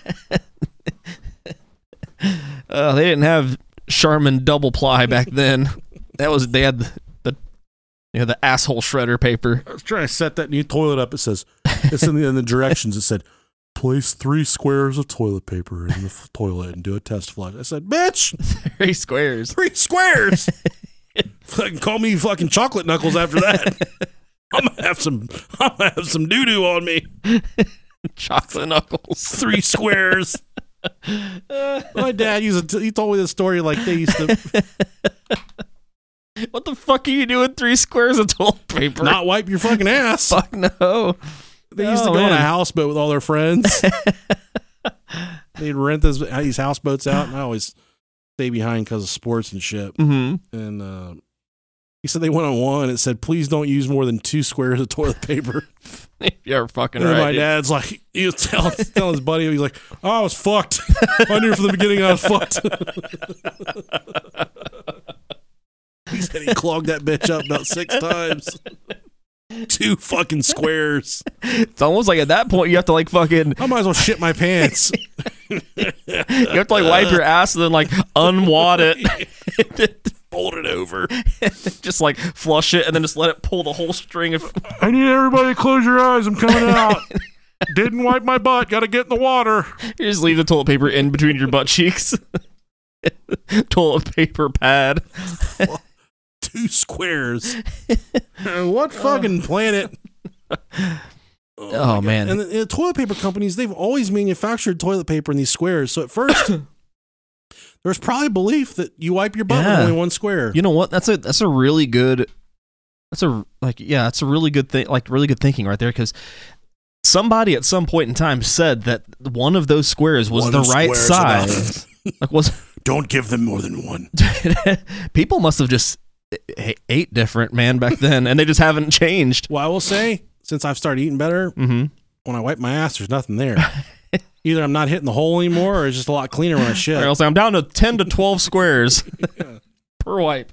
Uh, they didn't have Charmin double ply back then. That was they had the, the you know the asshole shredder paper. I was trying to set that new toilet up. It says it's in the, in the directions. It said place three squares of toilet paper in the f- toilet and do a test flush. I said, bitch, Three squares. three squares. Fucking call me fucking chocolate knuckles after that. I'm gonna have some. I'm gonna have some doo doo on me. Chocolate knuckles. Three squares. My dad used to. He told me this story like they used to What the fuck are you doing? Three squares of toilet paper? not wipe your fucking ass. Fuck no. They used Oh, to go on a man. houseboat with all their friends. They'd rent this, these houseboats out, and I always stay behind because of sports and shit. Mm-hmm. And uh, he said they went on one. It said, please don't use more than two squares of toilet paper. You're fucking And right. then my dude. dad's like, he was telling, telling his buddy, he's like, oh, I was fucked. I knew from the beginning I was fucked. He said he clogged that bitch up about six times. Two fucking squares. It's almost like at that point you have to like fucking I might as well shit my pants. you have to like wipe your ass and then like unwad it. Fold it over. Just like flush it and then just let it pull the whole string of I need everybody to close your eyes. I'm coming out. Didn't wipe my butt. Got to get in the water. you just leave the toilet paper in between your butt cheeks. Toilet paper pad. Two squares. What fucking planet? Oh, Oh, man. And the, the toilet paper companies, they've always manufactured toilet paper in these squares. So at first, there's probably belief that you wipe your butt Yeah. with only one square. You know what? That's a that's a really good that's a like yeah, that's a really good thing like really good thinking right there because somebody at some point in time said that one of those squares was One the right square's size. Like was Don't give them more than one. people must have just a- ate different, man, back then, and they just haven't changed. Well, I will say, since I've started eating better, Mm-hmm. when I wipe my ass, there's nothing there. Either I'm not hitting the hole anymore, or it's just a lot cleaner when I shit. Or else I'm down to ten to twelve squares per wipe.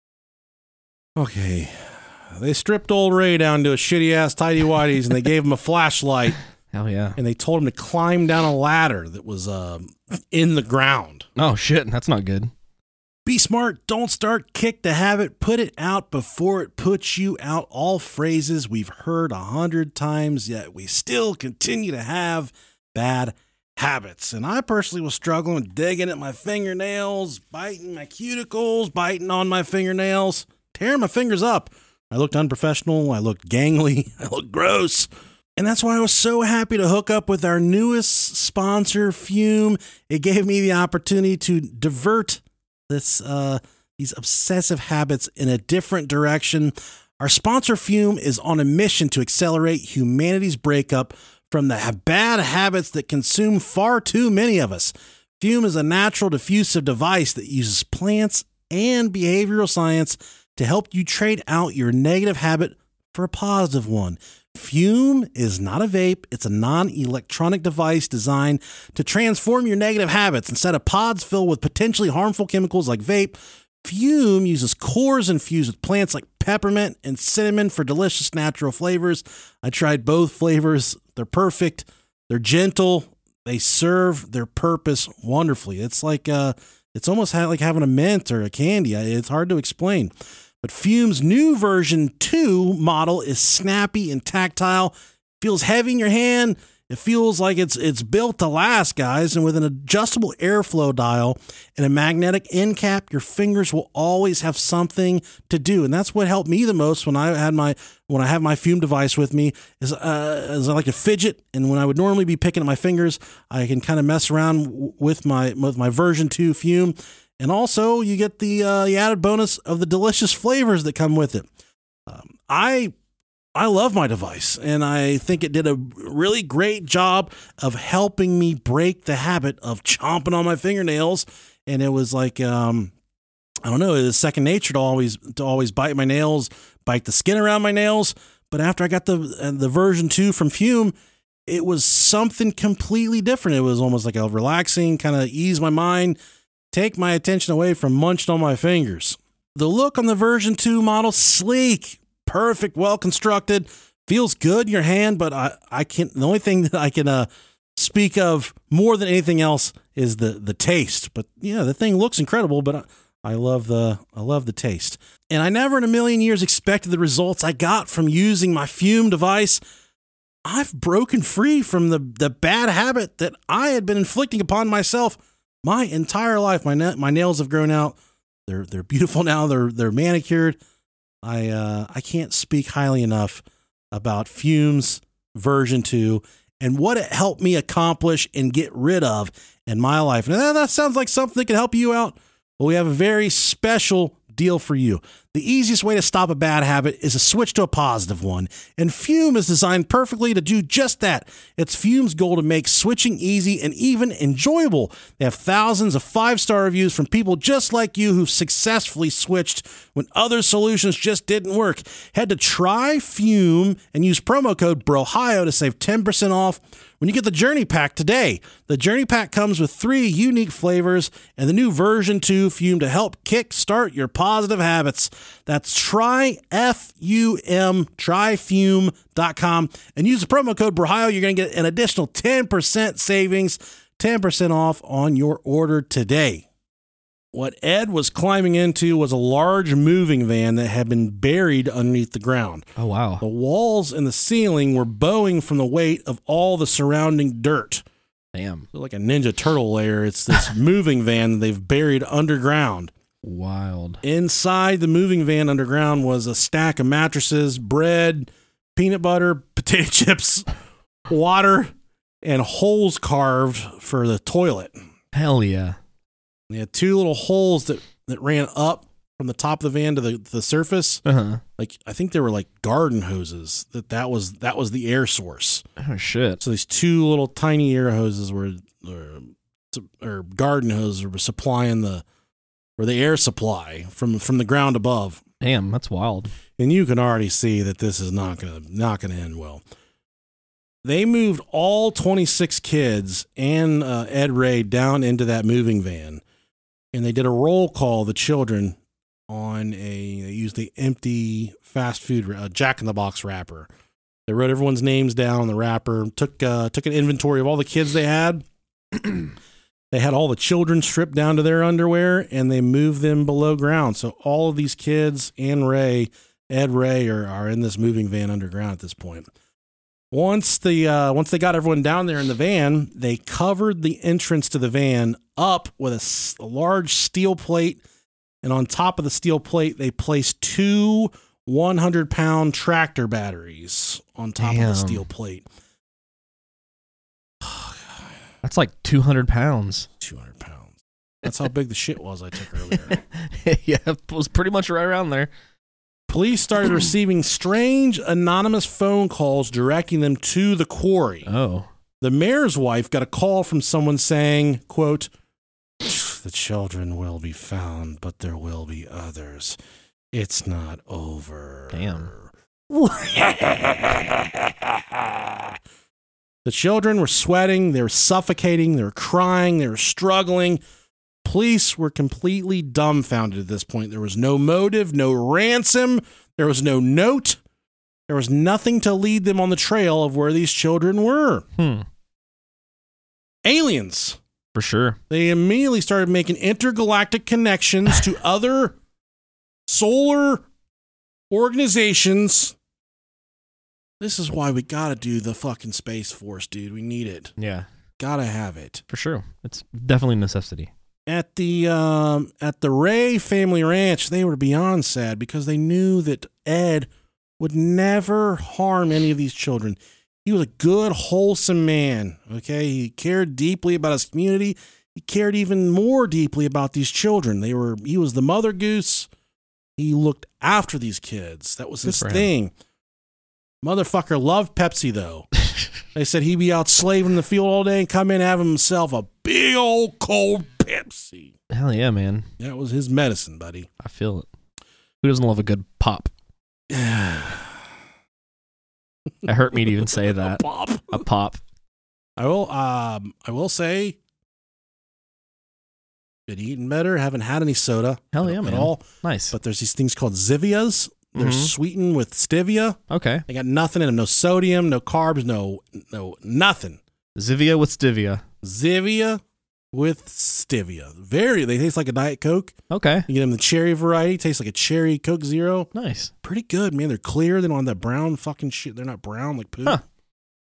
Okay. They stripped old Ray down to a shitty ass tidy whities, and they gave him a flashlight, Hell yeah! and they told him to climb down a ladder that was um, in the ground. Oh shit, that's not good. Be smart, don't start, kick the habit, put it out before it puts you out. All phrases we've heard a hundred times, yet we still continue to have bad habits. And I personally was struggling with digging at my fingernails, biting my cuticles, biting on my fingernails, tearing my fingers up. I looked unprofessional, I looked gangly, I looked gross. And that's why I was so happy to hook up with our newest sponsor, Fume. It gave me the opportunity to divert this uh, these obsessive habits in a different direction. Our sponsor, Fume, is on a mission to accelerate humanity's breakup from the bad habits that consume far too many of us. Fume is a natural diffusive device that uses plants and behavioral science to help you trade out your negative habit for a positive one. Fume is not a vape. It's a non-electronic device designed to transform your negative habits. Instead of pods filled with potentially harmful chemicals like vape, Fume uses cores infused with plants like peppermint and cinnamon for delicious natural flavors. I tried both flavors. They're perfect. They're gentle. They serve their purpose wonderfully. It's like uh, it's almost like having a mint or a candy. It's hard to explain. But Fume's new version two model is snappy and tactile. Feels heavy in your hand. It feels like it's it's built to last, guys. And with an adjustable airflow dial and a magnetic end cap, your fingers will always have something to do. And that's what helped me the most when I had my when I have my Fume device with me. Is uh, is I like to fidget, and when I would normally be picking at my fingers, I can kind of mess around with my with my version two Fume. And also, you get the, uh, the added bonus of the delicious flavors that come with it. Um, I I love my device, and I think it did a really great job of helping me break the habit of chomping on my fingernails. And it was like, um, I don't know, it was second nature to always to always bite my nails, bite the skin around my nails. But after I got the uh, the version two from Fume, it was something completely different. It was almost like a relaxing, kind of ease my mind, take my attention away from munching on my fingers. The look on the version two model, sleek, perfect, well constructed, feels good in your hand, but I, I can't, the only thing that I can uh, speak of more than anything else is the, the taste. But yeah, the thing looks incredible, but I, I love the, I love the taste. And I never in a million years expected the results I got from using my Fume device. I've broken free from the, the bad habit that I had been inflicting upon myself my entire life. My na- my nails have grown out. They're they're beautiful now. They're they're manicured. I uh, I can't speak highly enough about Fumes version two and what it helped me accomplish and get rid of in my life. And that, that sounds like something that can help you out. Well, we have a very special deal for you. The easiest way to stop a bad habit is to switch to a positive one, and Fume is designed perfectly to do just that. It's Fume's goal to make switching easy and even enjoyable. They have thousands of five-star reviews from people just like you who've successfully switched when other solutions just didn't work. Head to Try Fume and use promo code BROHIO to save ten percent off when you get the Journey Pack today. The Journey Pack comes with three unique flavors and the new version two Fume to help kickstart your positive habits. That's try F U M, try fume dot com, and use the promo code BROHIO. You're going to get an additional ten percent savings, ten percent off on your order today. What Ed was climbing into was a large moving van that had been buried underneath the ground. Oh, wow. The walls and the ceiling were bowing from the weight of all the surrounding dirt. Damn. Like a Ninja Turtle layer. It's this moving van that they've buried underground. Wild. Inside the moving van underground was a stack of mattresses, bread, peanut butter, potato chips, water, and holes carved for the toilet. Hell yeah. They had two little holes that, that ran up from the top of the van to the, the surface. Uh-huh. Like, I think they were like garden hoses. That that was that was the air source. Oh, shit. So these two little tiny air hoses were, or, or garden hoses were supplying the, or the air supply from, from the ground above. Damn, that's wild. And you can already see that this is not gonna not gonna end well. They moved all twenty-six kids and uh, Ed Ray down into that moving van, and they did a roll call of the children on a. They used the empty fast food uh, Jack in the Box wrapper. They wrote everyone's names down on the wrapper. Took uh, took an inventory of all the kids they had. They had all the children stripped down to their underwear, and they moved them below ground. So all of these kids and Ray, Ed Ray, are, are in this moving van underground at this point. Once the uh, once they got everyone down there in the van, they covered the entrance to the van up with a, a large steel plate, and on top of the steel plate, they placed two one hundred pound tractor batteries on top Damn. of the steel plate. That's like two hundred pounds. two hundred pounds. That's how big the shit was I took earlier. Yeah, it was pretty much right around there. Police started receiving strange anonymous phone calls directing them to the quarry. Oh. The mayor's wife got a call from someone saying, quote, "The children will be found, but there will be others. It's not over." Damn. The children were sweating, they were suffocating, they were crying, they were struggling. Police were completely dumbfounded at this point. There was no motive, no ransom, there was no note. There was nothing to lead them on the trail of where these children were. Hmm. Aliens. For sure. They immediately started making intergalactic connections to other solar organizations. This is why we gotta do the fucking Space Force, dude. We need it. Yeah. Gotta have it. For sure. It's definitely a necessity. At the um, at the Ray family ranch, they were beyond sad because they knew that Ed would never harm any of these children. He was a good, wholesome man. Okay, he cared deeply about his community. He cared even more deeply about these children. They were. He was the mother goose. He looked after these kids. That was his thing. Motherfucker loved Pepsi though. They said he'd be out slaving in the field all day and come in and have himself a big old cold Pepsi. Hell yeah, man. That was his medicine, buddy. I feel it. Who doesn't love a good pop? It hurt me to even say that. A pop. A pop. I will. Um. I will say. Been eating better. Haven't had any soda. Hell yeah, at man. all. Nice. But there's these things called Zivias. They're Mhm. sweetened with stevia. Okay. They got nothing in them. No sodium. No carbs. No. No. Nothing. Zivia with stevia. Zivia with stevia. Very. They taste like a Diet Coke. Okay. You get them the cherry variety. Tastes like a cherry Coke Zero. Nice. Pretty good, man. They're clear. They don't have that brown fucking shit. They're not brown like poop. Huh.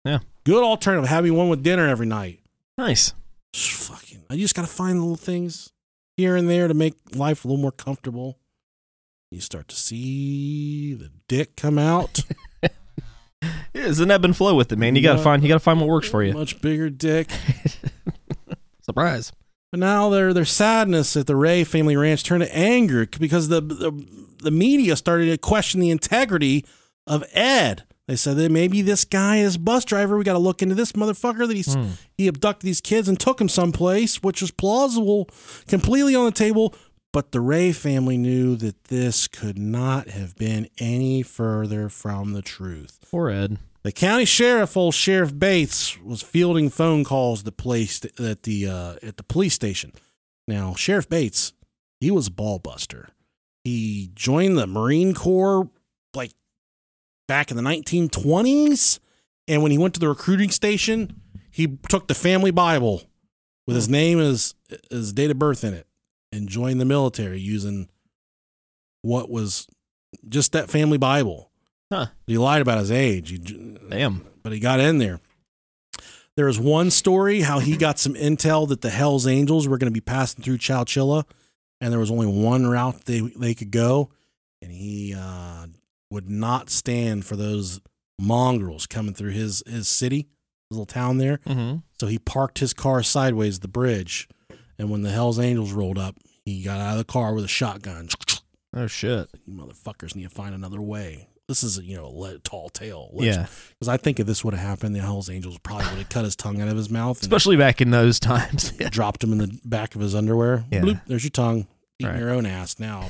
Yeah. Good alternative. Having one with dinner every night. Nice. Fucking, I just got to find little things here and there to make life a little more comfortable. You start to see the dick come out. Yeah, it's an ebb and flow with it, man. You got to find you got to find what works for you. Much bigger dick. Surprise. But now their their sadness at the Ray family ranch turned to anger because the, the the media started to question the integrity of Ed. They said that maybe this guy is a bus driver. We got to look into this motherfucker that he's hmm. he abducted these kids and took them someplace, which was plausible, completely on the table. But the Ray family knew that this could not have been any further from the truth. Poor Ed. The county sheriff, old Sheriff Bates, was fielding phone calls to place at the uh, at the police station. Now, Sheriff Bates, he was a ball buster. He joined the Marine Corps like back in the nineteen twenties, and when he went to the recruiting station, he took the family Bible with his name and his, his date of birth in it and joined the military using what was just that family Bible. Huh. He lied about his age. He, Damn. But he got in there. There was one story how he got some intel that the Hells Angels were going to be passing through Chowchilla, and there was only one route they they could go, and he uh, would not stand for those mongrels coming through his, his city, his little town there. Mm-hmm. So he parked his car sideways at the bridge, and when the Hells Angels rolled up, he got out of the car with a shotgun. Oh, shit. You motherfuckers need to find another way. This is a, you know, a tall tale. Yeah. Because I think if this would have happened, the Hells Angels probably would have cut his tongue out of his mouth. Especially back in those times. Yeah. Dropped him in the back of his underwear. Yeah. Bloop, there's your tongue. Eating right. your own ass now.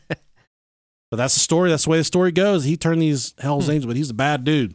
But that's the story. That's the way the story goes. He turned these Hells hmm. Angels, but he's a bad dude.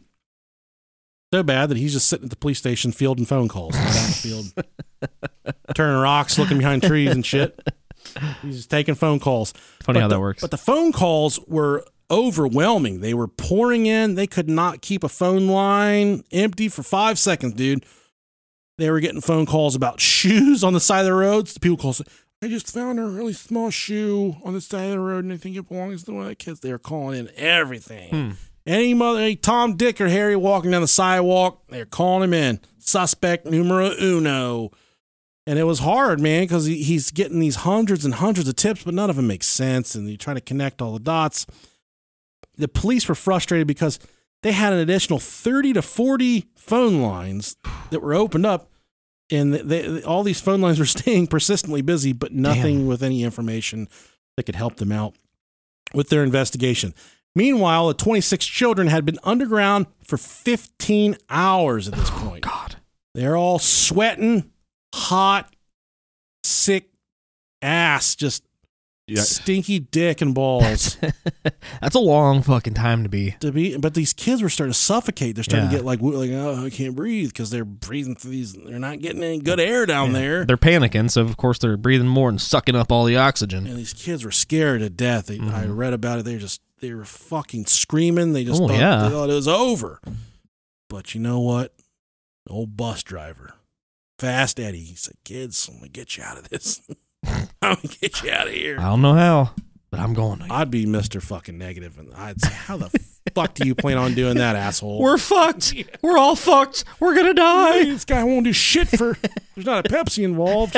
So bad that he's just sitting at the police station fielding phone calls. In the field, turning rocks, looking behind trees and shit. He's just taking phone calls. Funny but how the, that works. But the phone calls were overwhelming. They were pouring in. They could not keep a phone line empty for five seconds, dude. They were getting phone calls about shoes on the side of the roads. The people call say, I just found a really small shoe on the side of the road and I think it belongs to one of the kids. They were calling in everything. Hmm. Any mother, any Tom, Dick, or Harry walking down the sidewalk, they're calling him in. Suspect numero uno. And it was hard, man, because he, he's getting these hundreds and hundreds of tips, but none of them make sense. And you try to connect all the dots. The police were frustrated because they had an additional thirty to forty phone lines that were opened up. And they, all these phone lines were staying persistently busy, but nothing Damn. with any information that could help them out with their investigation. Meanwhile, the twenty-six children had been underground for fifteen hours at this point. Oh, God. They're all sweating, hot, sick ass, just yeah. stinky dick and balls. That's a long fucking time to be. To be, but these kids were starting to suffocate. They're starting yeah. to get like, like, oh, I can't breathe because they're breathing through these. They're not getting any good air down yeah. there. They're panicking, so of course they're breathing more and sucking up all the oxygen. And these kids were scared to death. They, mm-hmm. I read about it. They just they were fucking screaming. They just oh, thought, yeah. they thought it was over. But you know what? The old bus driver, Fast Eddie, he said, kids, I'm going to get you out of this. I'm going to get you out of here. I don't know how, but I'm going to. I'd be Mister fucking negative, and I'd say, how the fuck do you plan on doing that, asshole? We're fucked. Yeah. We're all fucked. We're going to die. This guy won't do shit for, there's not a Pepsi involved.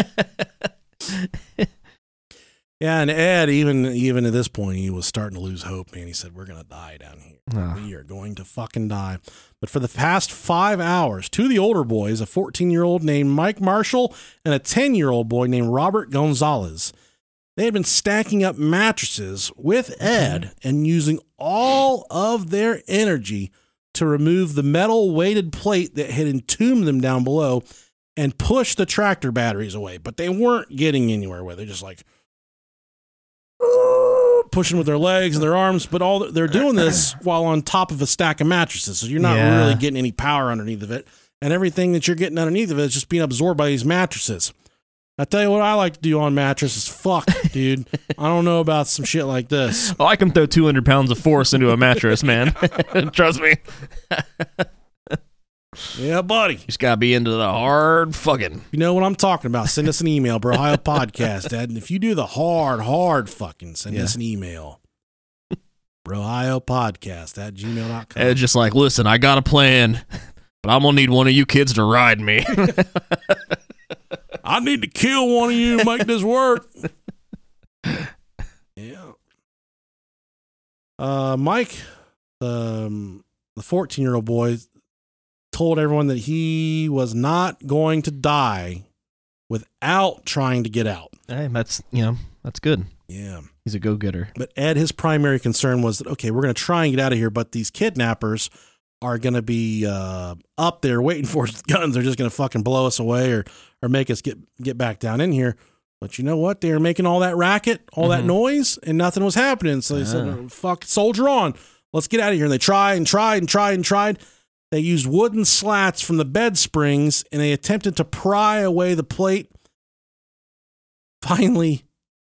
Yeah, and Ed, even even at this point, he was starting to lose hope, man. He said, we're going to die down here. Oh. We are going to fucking die. But for the past five hours, two of the older boys, a fourteen-year-old named Mike Marshall and a ten-year-old boy named Robert Gonzalez, they had been stacking up mattresses with Ed and using all of their energy to remove the metal weighted plate that had entombed them down below and push the tractor batteries away. But they weren't getting anywhere with it. They're just like pushing with their legs and their arms, but all they're doing this while on top of a stack of mattresses. So you're not yeah. really getting any power underneath of it. And everything that you're getting underneath of it is just being absorbed by these mattresses. I tell you what I like to do on mattresses. Fuck, dude. I don't know about some shit like this. Oh, I can throw two hundred pounds of force into a mattress, man. Trust me. Yeah, buddy. You just gotta be into the hard fucking. You know what I'm talking about. Send us an email, Bro Ohio Podcast, Dad. And if you do the hard, hard fucking, send yeah. us an email. Bro Ohio Podcast at gmail dot com. It's just like, listen, I got a plan, But I'm gonna need one of you kids to ride me. I need to kill one of you to make this work. Yeah. Uh, Mike, um, the fourteen-year-old boy, told everyone that he was not going to die without trying to get out. Hey, that's, you know, that's good. Yeah. He's a go-getter. But Ed, his primary concern was that, okay, we're going to try and get out of here, but these kidnappers are going to be uh, up there waiting for us with guns. They're just going to fucking blow us away or or make us get, get back down in here. But you know what? They were making all that racket, all mm-hmm. that noise, and nothing was happening. So they ah. said, oh, fuck, soldier on. Let's get out of here. And they tried and tried and tried and tried. They used wooden slats from the bed springs, and they attempted to pry away the plate. Finally,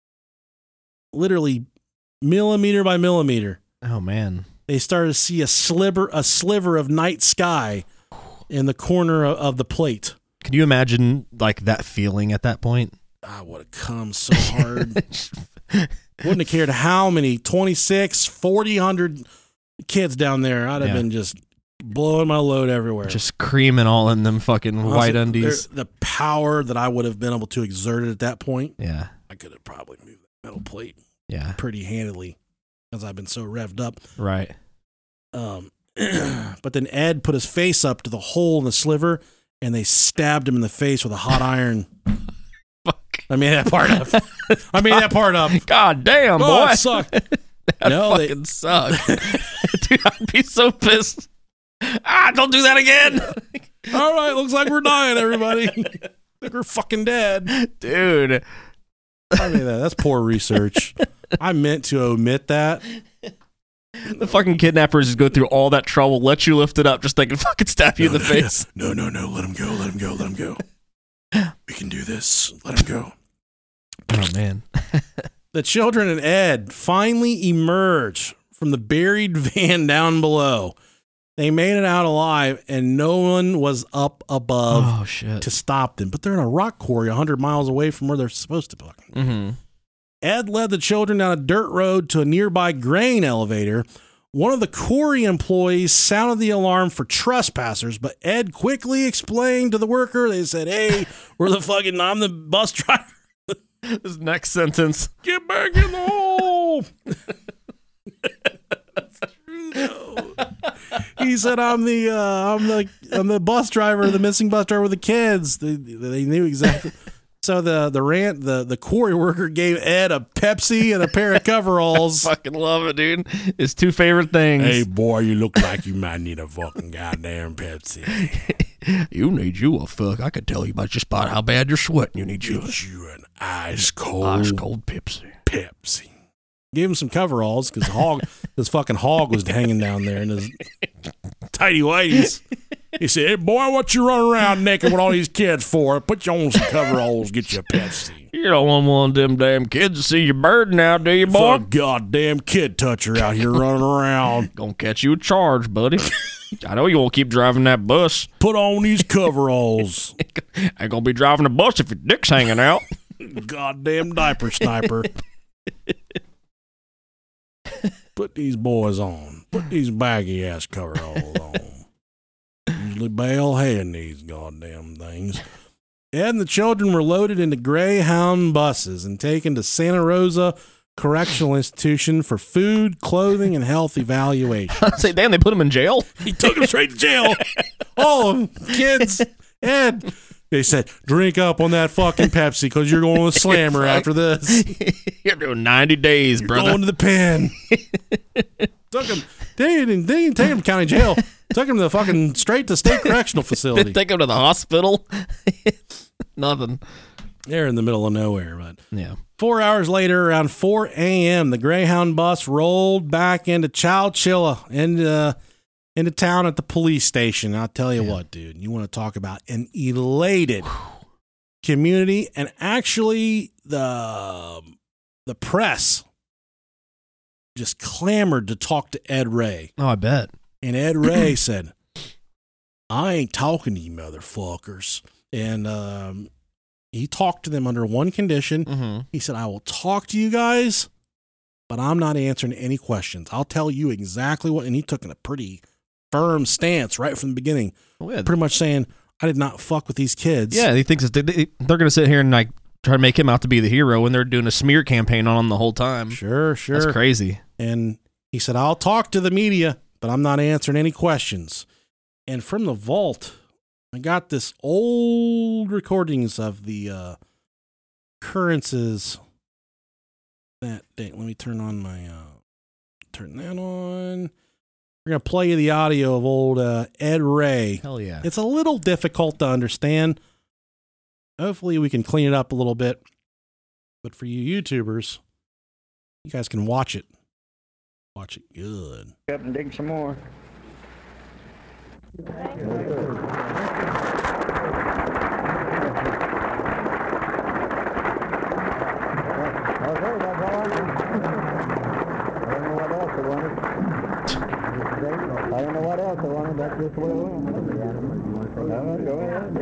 literally millimeter by millimeter. Oh, man. They started to see a sliver, a sliver of night sky in the corner of, of the plate. Can you imagine like that feeling at that point? I would have come so hard. Wouldn't have cared how many, twenty-six, forty, one hundred kids down there. I'd have yeah. been just blowing my load everywhere. Just creaming all in them fucking Honestly, white undies. The power that I would have been able to exert at that point. Yeah. I could have probably moved that metal plate. Yeah. Pretty handily because I've been so revved up. Right. Um, but then Ed put his face up to the hole in the sliver and they stabbed him in the face with a hot iron. Fuck. I mean that part up. I mean that part up. God damn, oh, boy. It sucked. That no, fucking they... sucked. Dude, I'd be so pissed. Ah, don't do that again. All right, looks like we're dying, everybody. I think we're fucking dead. Dude. I mean, that, that's poor research. I meant to omit that. The fucking kidnappers just go through all that trouble, let you lift it up, just so they can fucking stab you no, in the no, face. No, no, no. Let him go. Let him go. Let him go. We can do this. Let him go. Oh, man. The children and Ed finally emerge from the buried van down below. They made it out alive, and no one was up above oh, shit. to stop them. But they're in a rock quarry one hundred miles away from where they're supposed to be. Mm-hmm. Ed led the children down a dirt road to a nearby grain elevator. One of the quarry employees sounded the alarm for trespassers, but Ed quickly explained to the worker. They said, hey, we're the fucking, I'm the bus driver. This next sentence. Get back in the hole. That's true, though. He said, I'm the, uh, I'm the, I'm the bus driver, the missing bus driver with the kids. They, they knew exactly. So the the rant the the quarry worker gave Ed a Pepsi and a pair of coveralls. I fucking love it, dude. His two favorite things. Hey boy, you look like you might need a fucking goddamn Pepsi. You need you a fuck. I could tell you about just about how bad you're sweating. You need you, Get you an ice cold ice cold Pepsi. Pepsi. Gave him some coveralls because hog this fucking hog was hanging down there in his tighty whities. He said, hey, boy, what you running around naked with all these kids for? Put you on some coveralls, get you a Pepsi. You don't want one of them damn kids to see you bird now, do you, boy? Fuck goddamn kid toucher out here running around. Gonna catch you a charge, buddy. I know you won't keep driving that bus. Put on these coveralls. Ain't gonna be driving a bus if your dick's hanging out. Goddamn diaper sniper. Put these boys on. Put these baggy ass coveralls on. Usually bail heading these goddamn things. Ed and the children were loaded into Greyhound buses and taken to Santa Rosa Correctional Institution for food, clothing, and health evaluation. I say, damn, they put him in jail? He took them straight to jail. All of them, kids. Ed, they said, drink up on that fucking Pepsi because you're going with Slammer after this. You're doing ninety days, you're brother. Going to the pen. Took him. They didn't, they didn't take him to county jail. Took him to the fucking straight to state correctional facility. Didn't take him to the hospital. Nothing. They're in the middle of nowhere, but yeah. Four hours later, around four a.m., the Greyhound bus rolled back into Chowchilla, into, uh, into town at the police station. I'll tell you yeah. what, dude, you want to talk about an elated community, and actually the the press just clamored to talk to Ed Ray. Oh, I bet. And Ed Ray said, I ain't talking to you motherfuckers. And um, he talked to them under one condition. Mm-hmm. He said, I will talk to you guys, but I'm not answering any questions. I'll tell you exactly what. And he took a pretty firm stance right from the beginning. Oh, yeah. Pretty much saying, I did not fuck with these kids. Yeah, he thinks it's, they, they, they're going to sit here and like try to make him out to be the hero when they're doing a smear campaign on him the whole time. Sure, sure. That's crazy. And he said, I'll talk to the media, but I'm not answering any questions. And from the vault, I got this old recordings of the uh, occurrences. That date. Let me turn on my, uh, turn that on. We're going to play you the audio of old uh, Ed Ray. Hell yeah. It's a little difficult to understand. Hopefully we can clean it up a little bit. But for you YouTubers, you guys can watch it. Watch it good. Up and dig some more. I don't know what else I wanted. That's just what it went. Go ahead.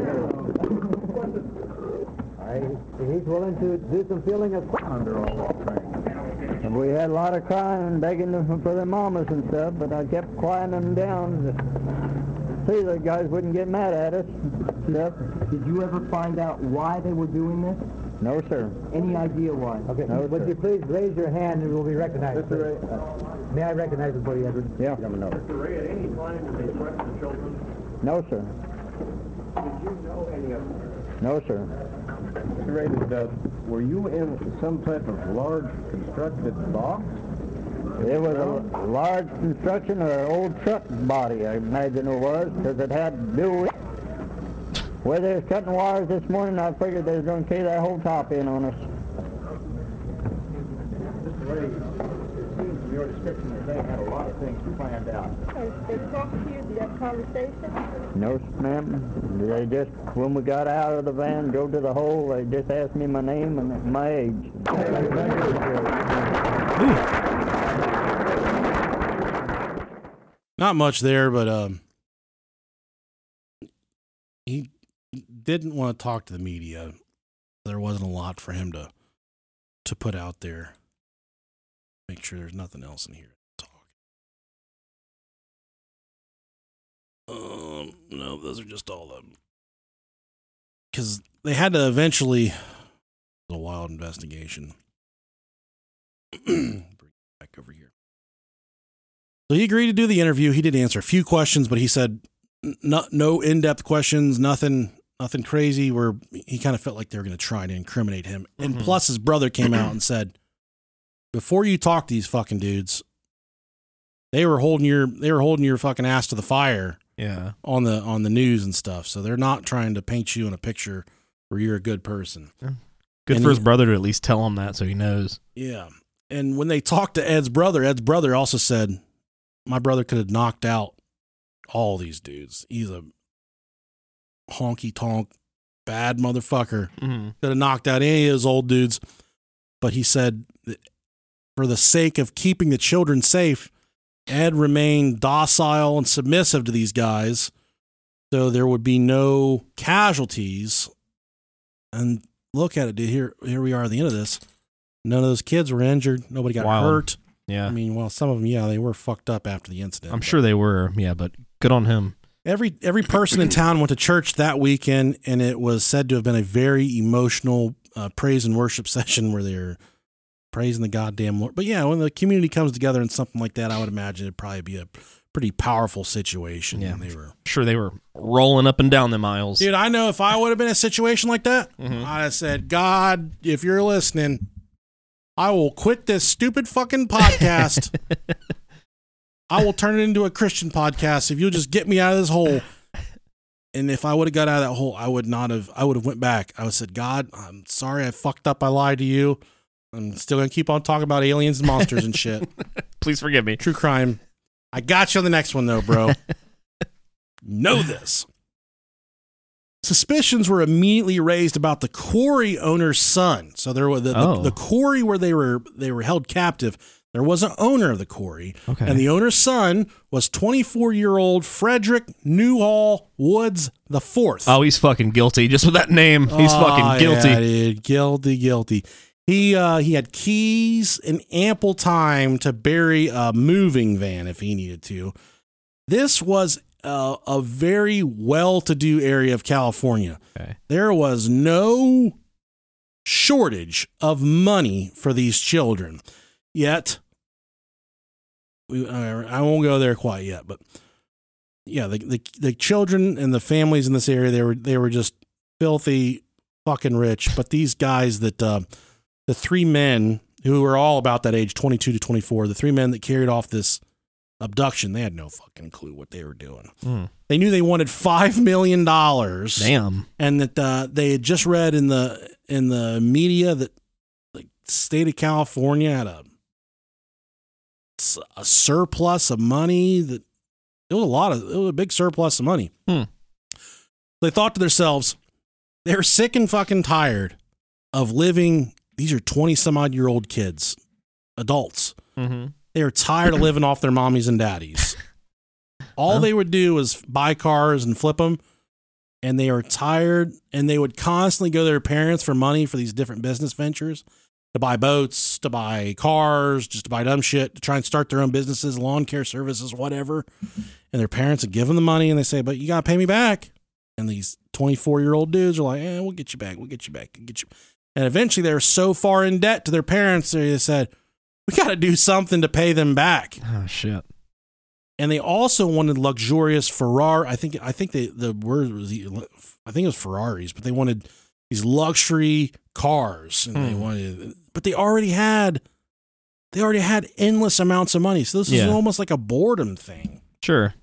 He's willing to do some feeling of under all things. And we had a lot of crying and begging them for their mamas and stuff, but I kept quieting them down to see the guys wouldn't get mad at us. Stuff. Did you ever find out why they were doing this? No, sir. Any idea why? Okay. No, Would sir. you please raise your hand and we'll be recognized? Mister Ray. Uh, May I recognize you, Buddy Edwards? yeah. No. Mister Ray, at any time did they threaten the children? No, sir. Did you know any of them? No, sir. Mister Ray, did, uh, were you in some type of large constructed box? It was a large construction or an old truck body, I imagine it was, because it had to do with where they was cutting wires this morning. I figured they was going to cave that whole top in on us. Mister Ray, it seems from your description that they had a lot of things planned out. They talked to you, did you have a conversation? No, ma'am. They just, when we got out of the van, drove to the hole, they just asked me my name and my age. Not much there, but um, he didn't want to talk to the media. There wasn't a lot for him to to put out there. Make sure there's nothing else in here to talk. Um, no, those are just all of them. Because they had to eventually, a wild investigation. Bring it back over here. So he agreed to do the interview. He did answer a few questions, but he said no, no in-depth questions, nothing, nothing crazy. Where he kind of felt like they were going to try to incriminate him. And Mhm. plus, his brother came out and said, "Before you talk to these fucking dudes, they were holding your they were holding your fucking ass to the fire Yeah. on the on the news and stuff. So they're not trying to paint you in a picture where you're a good person." Good And for he- his brother to at least tell him that so he knows. Yeah. And when they talked to Ed's brother, Ed's brother also said, my brother could have knocked out all these dudes. He's a honky tonk, bad motherfucker. Mm-hmm. Could have knocked out any of those old dudes. But he said, that for the sake of keeping the children safe, Ed remained docile and submissive to these guys. So there would be no casualties. And look at it, dude. Here, here we are at the end of this. None of those kids were injured. Nobody got Wild. hurt. Yeah. I mean, well, some of them, yeah, they were fucked up after the incident. I'm but sure they were. Yeah, but good on him. every every person in town went to church that weekend, and it was said to have been a very emotional uh, praise and worship session where they're praising the goddamn Lord. But yeah, when the community comes together in something like that, I would imagine it'd probably be a pretty powerful situation. Yeah. They were, Sure, they were rolling up and down the aisles. dude. I know if I would have been in a situation like that, Mhm. I'd have said, God, if you're listening, I will quit this stupid fucking podcast. I will turn it into a Christian podcast if you'll just get me out of this hole. And if I would have got out of that hole, I would not have, I would have went back. I would have said, God, I'm sorry I fucked up. I lied to you. I'm still going to keep on talking about aliens and monsters and shit. Please forgive me. True crime. I got you on the next one though, bro. Know this. Suspicions were immediately raised about the quarry owner's son. So there was the, Oh. the, the quarry where they were they were held captive. There was an owner of the quarry, Okay. and the owner's son was twenty-four-year-old Frederick Newhall Woods the Fourth. Oh, he's fucking guilty. Just with that name, he's fucking guilty. Yeah, dude. Guilty, guilty. He uh, he had keys and ample time to bury a moving van if he needed to. This was a, a very well-to-do area of California. Okay. There was no shortage of money for these children. Yet, we, uh, I won't go there quite yet, but yeah, the, the the children and the families in this area, they were they were just filthy fucking rich. But these guys that uh, the three men who were all about that age, twenty-two to twenty-four, the three men that carried off this abduction, they had no fucking clue what they were doing. Mm. They knew they wanted five million dollars. Damn. And that uh, they had just read in the in the media that the state of California had a a surplus of money. That it was a lot of it was a big surplus of money. Hmm. They thought to themselves, they're sick and fucking tired of living. These are twenty some odd year old kids, adults. Mm-hmm. They are tired of living off their mommies and daddies. All huh? they would do is buy cars and flip them. And they were tired, and they would constantly go to their parents for money for these different business ventures, to buy boats, to buy cars, just to buy dumb shit, to try and start their own businesses, lawn care services, whatever. And their parents would give them the money, and they say, but you got to pay me back. And these twenty-four-year-old dudes are like, eh, we'll get you back. We'll get you back. We'll get you. And eventually they were so far in debt to their parents, they said, we got to do something to pay them back. Oh, shit. And they also wanted luxurious Ferrari. I think I think they the word was I think it was Ferraris, but they wanted these luxury cars, and mm. they wanted, but they already had they already had endless amounts of money. So this yeah. is almost like a boredom thing. Sure.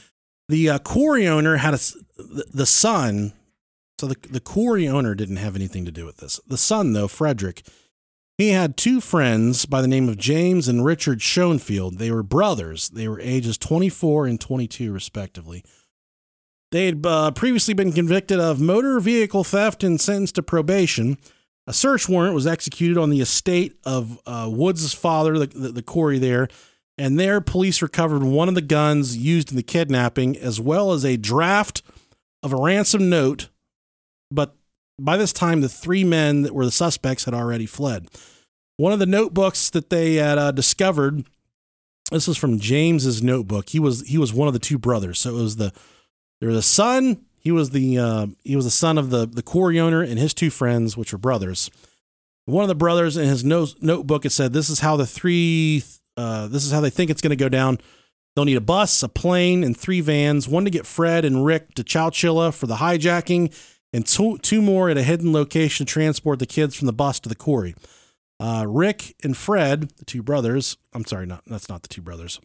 The uh, quarry owner had a the, the son. So the the quarry owner didn't have anything to do with this. The son, though, Frederick. He had two friends by the name of James and Richard Schoenfield. They were brothers. They were ages twenty-four and twenty-two, respectively. They had uh, previously been convicted of motor vehicle theft and sentenced to probation. A search warrant was executed on the estate of uh, Woods' father, the, the, the quarry there, and there police recovered one of the guns used in the kidnapping, as well as a draft of a ransom note, but by this time, the three men that were the suspects had already fled. One of the notebooks that they had uh, discovered, this was from James's notebook. He was he was one of the two brothers. So it was the there was the son. He was the uh, he was the son of the the quarry owner and his two friends, which were brothers. One of the brothers in his note, notebook, it said, "This is how the three uh, this is how they think it's going to go down. They'll need a bus, a plane, and three vans. One to get Fred and Rick to Chowchilla for the hijacking, and two, two more at a hidden location to transport the kids from the bus to the quarry. Uh, Rick and Fred, the two brothers, I'm sorry, not that's not the two brothers.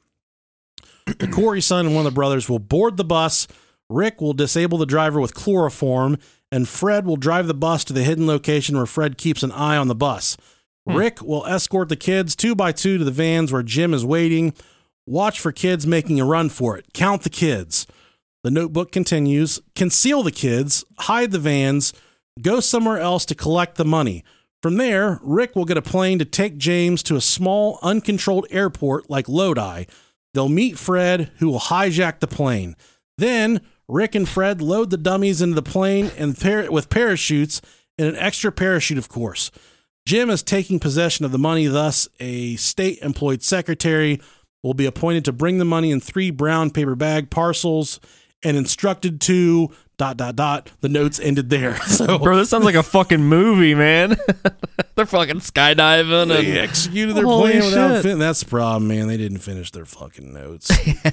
The quarry son and one of the brothers will board the bus. Rick will disable the driver with chloroform, and Fred will drive the bus to the hidden location where Fred keeps an eye on the bus. Hmm. Rick will escort the kids two by two to the vans where Jim is waiting. Watch for kids making a run for it. Count the kids. The notebook continues, conceal the kids, hide the vans, go somewhere else to collect the money. From there, Rick will get a plane to take James to a small, uncontrolled airport like Lodi. They'll meet Fred, who will hijack the plane. Then, Rick and Fred load the dummies into the plane and par- with parachutes and an extra parachute, of course. Jim is taking possession of the money, thus a state-employed secretary will be appointed to bring the money in three brown paper bag parcels and instructed to dot, dot, dot. The notes ended there. So, bro, this sounds like a fucking movie, man. They're fucking skydiving. They and executed their Holy plan without shit. fin- That's the problem, man. They didn't finish their fucking notes.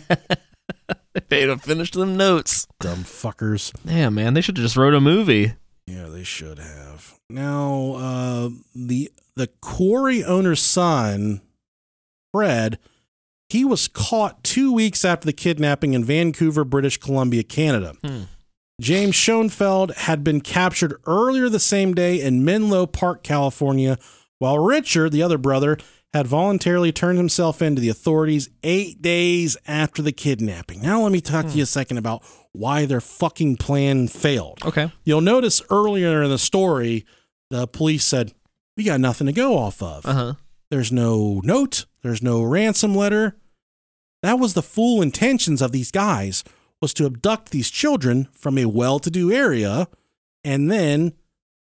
They'd have finished them notes. Dumb fuckers. Yeah, man. They should have just wrote a movie. Yeah, they should have. Now, uh, the the quarry owner's son, Fred, he was caught two weeks after the kidnapping in Vancouver, British Columbia, Canada. Hmm. James Schoenfeld had been captured earlier the same day in Menlo Park, California, while Richard, the other brother, had voluntarily turned himself in to the authorities eight days after the kidnapping. Now let me talk hmm. to you a second about why their fucking plan failed. Okay. You'll notice earlier in the story, the police said, we got nothing to go off of. Uh-huh. There's no note. There's no ransom letter. That was the full intentions of these guys, was to abduct these children from a well-to-do area, and then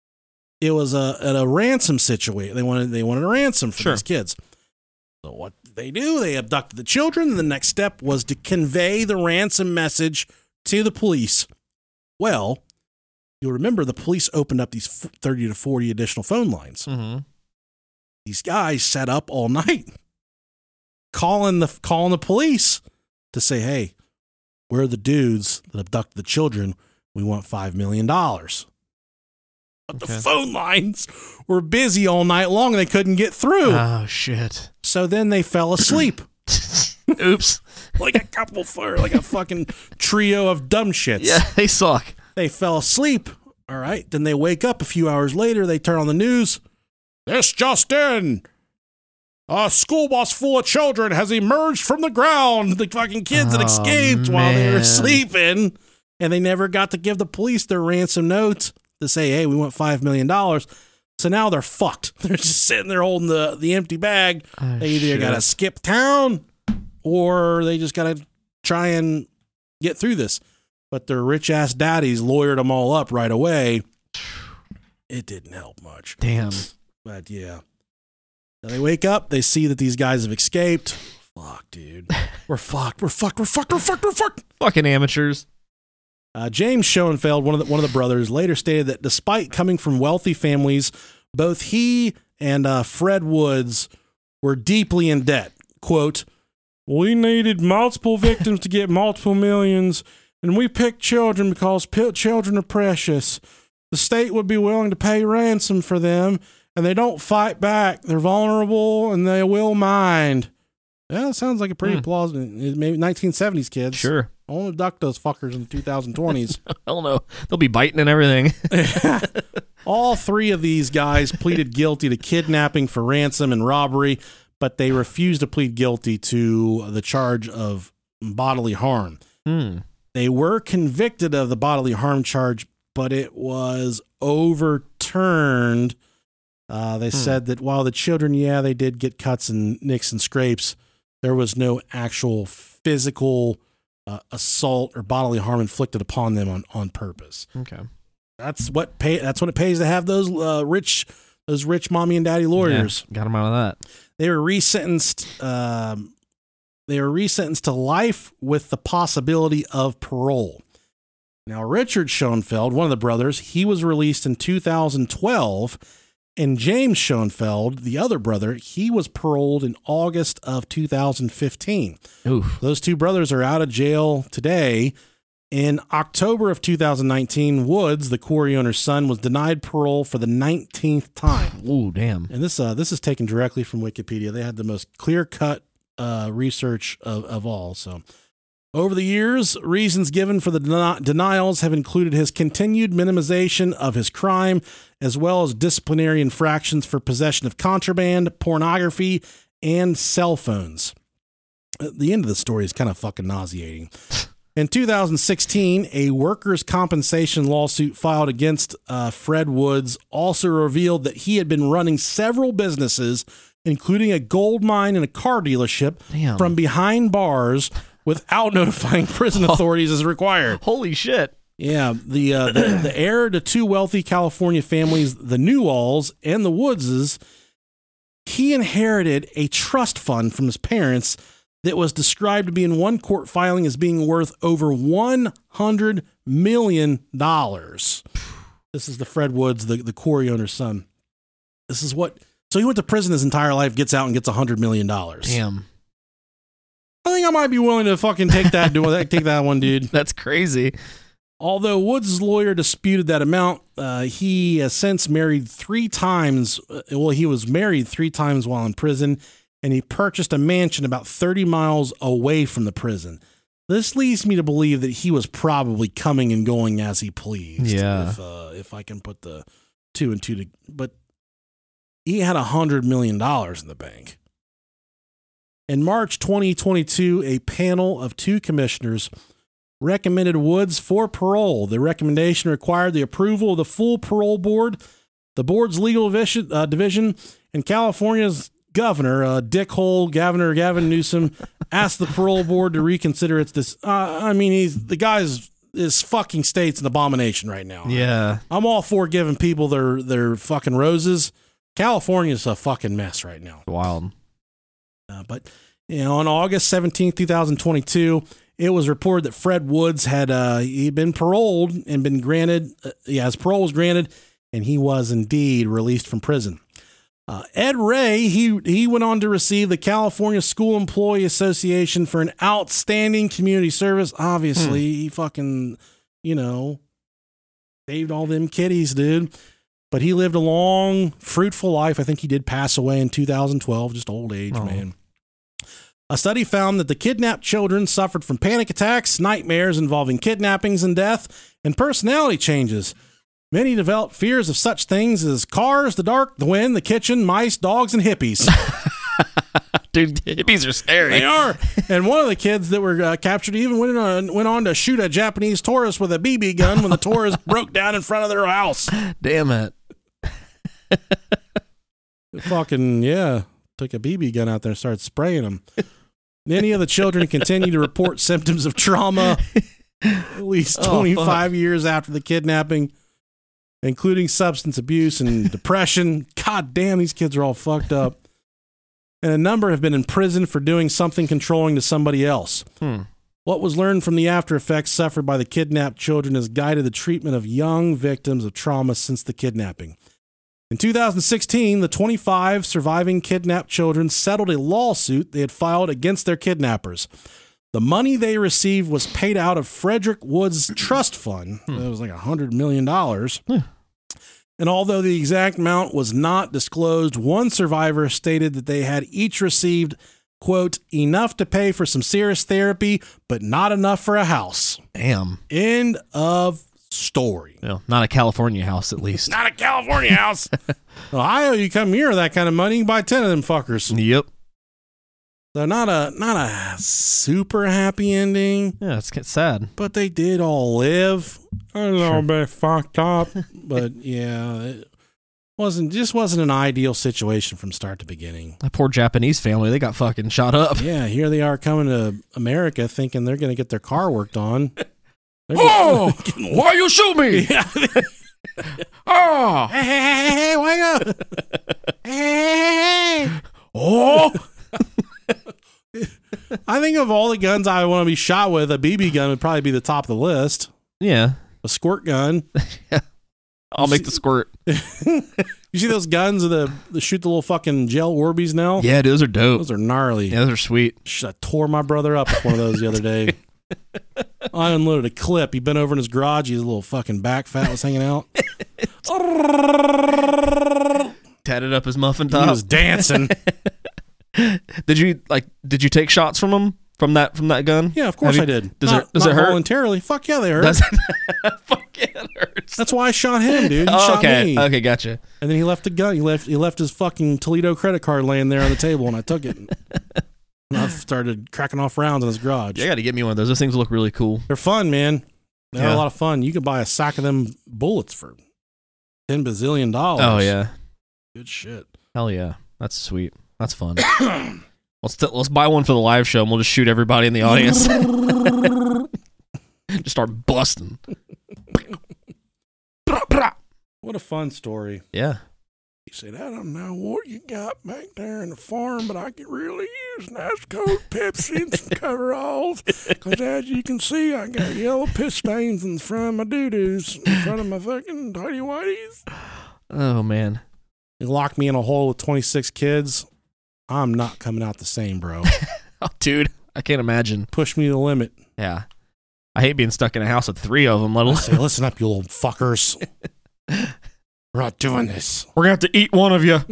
it was a, a ransom situation. They wanted they wanted a ransom for sure. these kids. So what they do. They abducted the children. And the next step was to convey the ransom message to the police. Well, you'll remember the police opened up these thirty to forty additional phone lines. Mm-hmm. These guys sat up all night calling the calling the police to say, hey, we're the dudes that abducted the children. We want five million dollars. But Okay. the phone lines were busy all night long and they couldn't get through. Oh, shit. So then they fell asleep. Oops. Like a couple, for like a fucking trio of dumb shits. Yeah, they suck. They fell asleep. All right. Then they wake up a few hours later. They turn on the news. This just in. A school bus full of children has emerged from the ground. The fucking kids had Oh, escaped while they were man. sleeping. And they never got to give the police their ransom notes to say, hey, we want five million dollars. So now they're fucked. They're just sitting there holding the, the empty bag. Oh, They either shit. got to skip town or they just got to try and get through this. But their rich ass daddies lawyered them all up right away. It didn't help much. Damn. But yeah. So they wake up, they see that these guys have escaped. Fuck, dude. We're fucked. We're fucked. We're fucked. We're fucked. We're fucked. Fucking amateurs. Uh, James Schoenfeld, one of the one of the brothers, later stated that despite coming from wealthy families, both he and uh, Fred Woods were deeply in debt. Quote, we needed multiple victims to get multiple millions, and we picked children because p- children are precious. The state would be willing to pay ransom for them, and they don't fight back. They're vulnerable, and they will mind. Yeah, that sounds like a pretty Hmm. plausible. Maybe nineteen seventies kids. Sure. Don't abduct those fuckers in the twenty twenties. I don't know. They'll be biting and everything. All three of these guys pleaded guilty to kidnapping for ransom and robbery, but they refused to plead guilty to the charge of bodily harm. Hmm. They were convicted of the bodily harm charge, but it was overturned. Uh, they Hmm. said that while the children, yeah, they did get cuts and nicks and scrapes, there was no actual physical uh, assault or bodily harm inflicted upon them on, on purpose. Okay. That's what pay. That's what it pays to have those uh, rich, those rich mommy and daddy lawyers. Yeah, got them out of that. They were resentenced. Um, they were resentenced to life with the possibility of parole. Now, Richard Schoenfeld, one of the brothers, he was released in two thousand twelve, and James Schoenfeld, the other brother, he was paroled in August of two thousand fifteen. Oof. Those two brothers are out of jail today. In October of two thousand nineteen, Woods, the quarry owner's son, was denied parole for the nineteenth time. Ooh, damn. And this uh, this is taken directly from Wikipedia. They had the most clear-cut uh, research of, of all. So, over the years, reasons given for the den- denials have included his continued minimization of his crime, as well as disciplinary infractions for possession of contraband, pornography, and cell phones. At the end of the story is kind of fucking nauseating. In two thousand sixteen, a workers' compensation lawsuit filed against uh, Fred Woods also revealed that he had been running several businesses, including a gold mine and a car dealership, Damn. from behind bars without notifying prison authorities as required. Holy shit. Yeah, the, uh, the the heir to two wealthy California families, the Newalls and the Woodses, he inherited a trust fund from his parents that was described to be in one court filing as being worth over one hundred million dollars. This is the Fred Woods, the, the quarry owner's son. This is what, so he went to prison his entire life, gets out and gets one hundred million dollars. Damn. I think I might be willing to fucking take that, do that, take that one, dude. That's crazy. Although Woods' lawyer disputed that amount, uh, he has since married three times. Uh, well, he was married three times while in prison, and he purchased a mansion about thirty miles away from the prison. This leads me to believe that he was probably coming and going as he pleased. Yeah. If, uh, if I can put the two and two to, but he had a hundred million dollars in the bank. In March twenty twenty-two, a panel of two commissioners recommended Woods for parole. The recommendation required the approval of the full parole board, the board's legal division, uh, division and California's governor, uh, Dick Hole, Governor Gavin Newsom, asked the parole board to reconsider its. Dis- uh, I mean, he's the guy's is fucking state's an abomination right now. Yeah. I'm all for giving people their their fucking roses. California's a fucking mess right now. Wild. Uh, but You know, on August seventeenth, twenty twenty-two, it was reported that Fred Woods had uh, he'd been paroled and been granted, uh, yeah, his parole was granted, and he was indeed released from prison. Uh, Ed Ray, he he went on to receive the California School Employee Association for an outstanding community service. Obviously, hmm. he fucking, you know, saved all them kiddies, dude. But he lived a long, fruitful life. I think he did pass away in two thousand twelve, just old age, oh. man. A study found that the kidnapped children suffered from panic attacks, nightmares involving kidnappings and death, and personality changes. Many developed fears of such things as cars, the dark, the wind, the kitchen, mice, dogs, and hippies. Dude, hippies are scary. They are. And one of the kids that were uh, captured even went on, went on to shoot a Japanese tourist with a B B gun when the tourist broke down in front of their house. Damn it. Fucking, yeah. Took a B B gun out there and started spraying them. Many of the children continue to report symptoms of trauma at least twenty-five oh, years after the kidnapping, including substance abuse and depression. God damn, these kids are all fucked up. And a number have been in prison for doing something controlling to somebody else. Hmm. What was learned from the after effects suffered by the kidnapped children has guided the treatment of young victims of trauma since the kidnapping. In two thousand sixteen, the twenty-five surviving kidnapped children settled a lawsuit they had filed against their kidnappers. The money they received was paid out of Frederick Woods' trust fund. Hmm. It was like one hundred million dollars. Hmm. And although the exact amount was not disclosed, one survivor stated that they had each received, quote, enough to pay for some serious therapy, but not enough for a house. Damn. End of story. Well, not a California house, at least. Not a California house. Ohio, you come here with that kind of money, you can buy ten of them fuckers. Yep. So not a not a super happy ending. Yeah, it's sad. But they did all live. A little sure. bit fucked up. But yeah, it wasn't just wasn't an ideal situation from start to beginning. That poor Japanese family, they got fucking shot up. Yeah, here they are coming to America thinking they're gonna get their car worked on. Oh, why you shoot me? Yeah. Oh, hey, hey, hey, hey, wake up! Hey, hey, hey. Oh. I think of all the guns I want to be shot with, a B B gun would probably be the top of the list. Yeah. A squirt gun. I'll you make see, the squirt. You see those guns that the, shoot the little fucking gel Orbeez now? Yeah, those are dope. Those are gnarly. Yeah, those are sweet. I tore my brother up with one of those the other day. I unloaded a clip. He'd been over in his garage. His little fucking back fat was hanging out. Tatted up his muffin top. He was dancing. Did you like? Did you take shots from him from that from that gun? Yeah, of course you, I did. Does not, it does not it hurt voluntarily? Fuck yeah, they hurt. Does it? Fuck yeah, it hurts. That's why I shot him, dude. He oh, shot okay. me. Okay, gotcha. And then he left the gun. He left. He left his fucking Toledo credit card laying there on the table, and I took it. And I started cracking off rounds in his garage. You got to get me one of those. Those things look really cool. They're fun, man. They're yeah. a lot of fun. You could buy a sack of them bullets for ten bazillion dollars. Oh yeah, good shit. Hell yeah, that's sweet. That's fun. Let's t- let's buy one for the live show, and we'll just shoot everybody in the audience. Just start busting. What a fun story. Yeah. He said, I don't know what you got back there in the farm, but I could really use a nice cold Pepsi and some coveralls. Because as you can see, I got yellow piss stains in front of my doo-doos, in front of my fucking tighty-whities. Oh, man. You locked me in a hole with twenty-six kids. I'm not coming out the same, bro. Oh, dude, I can't imagine. Push me to the limit. Yeah. I hate being stuck in a house with three of them. Let alone. Say, listen up, you little fuckers. We're not doing this. We're going to have to eat one of you.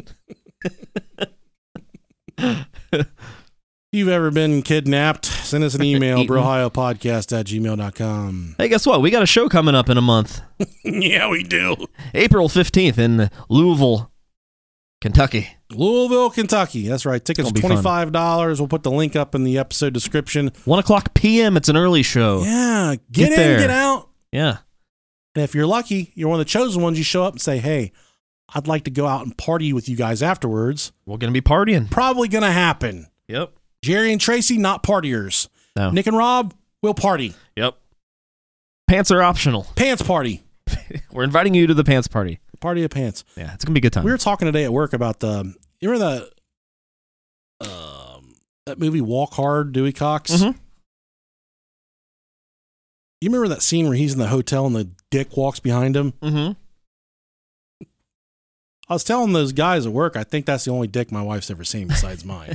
If you've ever been kidnapped, send us an email, brohiopodcast at gmail dot com. Hey, guess what? We got a show coming up in a month. Yeah, we do. April fifteenth in Louisville, Kentucky. Louisville, Kentucky. That's right. Tickets are twenty-five dollars. We'll put the link up in the episode description. one o'clock p.m. It's an early show. Yeah. Get, get in, there. Get out. Yeah. And if you're lucky, you're one of the chosen ones, you show up and say, hey, I'd like to go out and party with you guys afterwards. We're going to be partying. Probably going to happen. Yep. Jerry and Tracy, not partiers. No. Nick and Rob, will party. Yep. Pants are optional. Pants party. We're inviting you to the pants party. Party of pants. Yeah, it's going to be a good time. We were talking today at work about the, you remember the, um, that movie Walk Hard, Dewey Cox. Mhm. You remember that scene where he's in the hotel and the dick walks behind him? Mm-hmm. I was telling those guys at work, I think that's the only dick my wife's ever seen besides mine.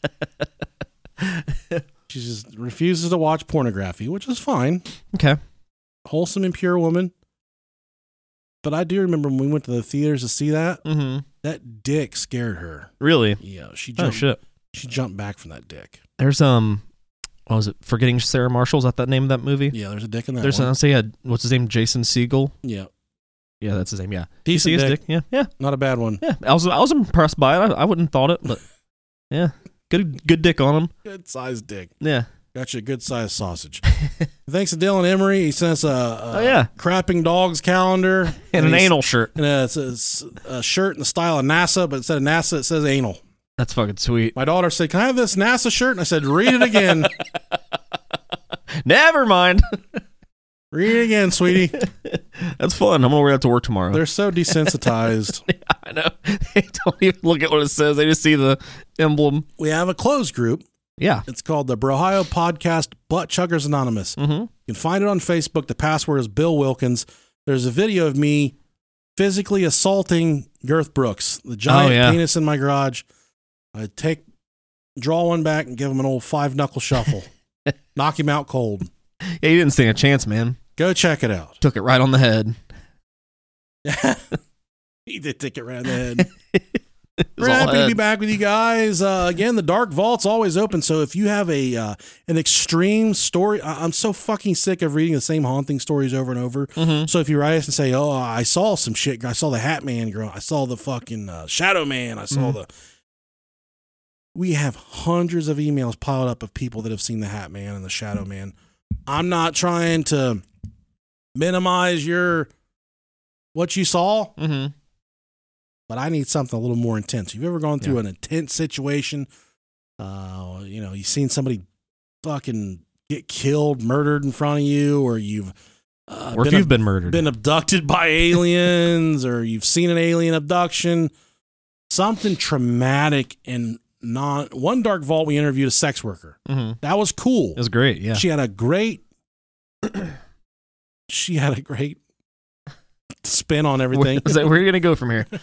She just refuses to watch pornography, which is fine. Okay. Wholesome and pure woman. But I do remember when we went to the theaters to see that, Mm-hmm. that dick scared her. Really? Yeah, she Oh jumped, shit. she jumped back from that dick. There's um, what was it? Forgetting Sarah Marshall. Is that that name of that movie? Yeah, there's a dick in that There's one. I'll say yeah. What's his name? Jason Segel. Yeah, Yeah, that's his name. Yeah. You decent see his dick. dick? Yeah. Yeah. Not a bad one. Yeah. I was I was impressed by it. I, I wouldn't have thought it, but yeah, good good dick on him. Good sized dick. Yeah. Got you a good sized sausage. Thanks to Dylan Emery. He sent us a, a Oh, yeah. crapping dogs calendar And an he's- anal shirt. and a, it's a, it's a shirt in the style of NASA, but instead of NASA, it says anal. That's fucking sweet. My daughter said, "Can I have this NASA shirt?" And I said, "Read it again. Never mind. Read it again, sweetie." That's fun. I'm gonna wear that to work tomorrow. They're so desensitized. I know. They don't even look at what it says. They just see the emblem. We have a closed group. Yeah. It's called the Brohio Podcast Butt Chuggers Anonymous. Mm-hmm. You can find it on Facebook. The password is Bill Wilkins. There's a video of me physically assaulting Girth Brooks, the giant Oh, yeah. penis in my garage. I take, draw one back and give him an old five knuckle shuffle. Knock him out cold. Yeah, you didn't stand a chance, man. Go check it out. Took it right on the head. He did take it right in the head. It was We're all happy to be head. back with you guys. Uh, again, the Dark Vault's always open. So if you have a uh, an extreme story, I- I'm so fucking sick of reading the same haunting stories over and over. Mhm. So if you write us and say, "Oh, I saw some shit. I saw the Hat Man girl. I saw the fucking uh, Shadow Man. I saw Mhm. the." We have hundreds of emails piled up of people that have seen the Hat Man and the Shadow Man. I'm not trying to minimize your what you saw. Mm-hmm. But I need something a little more intense. You've ever gone through Yeah. an intense situation? Uh, you know, you've seen somebody fucking get killed, murdered in front of you, or you've uh, Or if been, you've been murdered. been abducted by aliens, or you've seen an alien abduction. Something traumatic and non. One Dark Vault, we interviewed a sex worker. Mm-hmm. That was cool. It was great. Yeah. She had a great. she had a great spin on everything. Where, is that, where are you gonna go from here?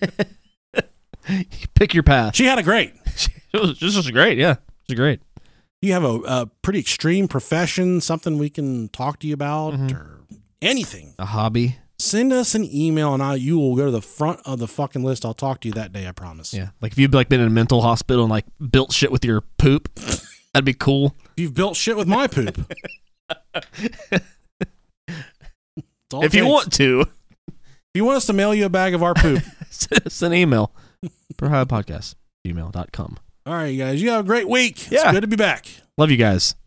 Pick your path. She had a great. It was this was great. Yeah, it was great. You have a, a pretty extreme profession, something we can talk to you about, Mhm. or anything. A hobby. Send us an email, and I you will go to the front of the fucking list. I'll talk to you that day. I promise. Yeah, like if you've like been in a mental hospital and like built shit with your poop, that'd be cool. You've built shit with my poop. It's all If it you takes. want to, if you want us to mail you a bag of our poop. send an email. Brohio Podcast gmail dot com. All right, you guys. You have a great week. Yeah. It's good to be back. Love you guys.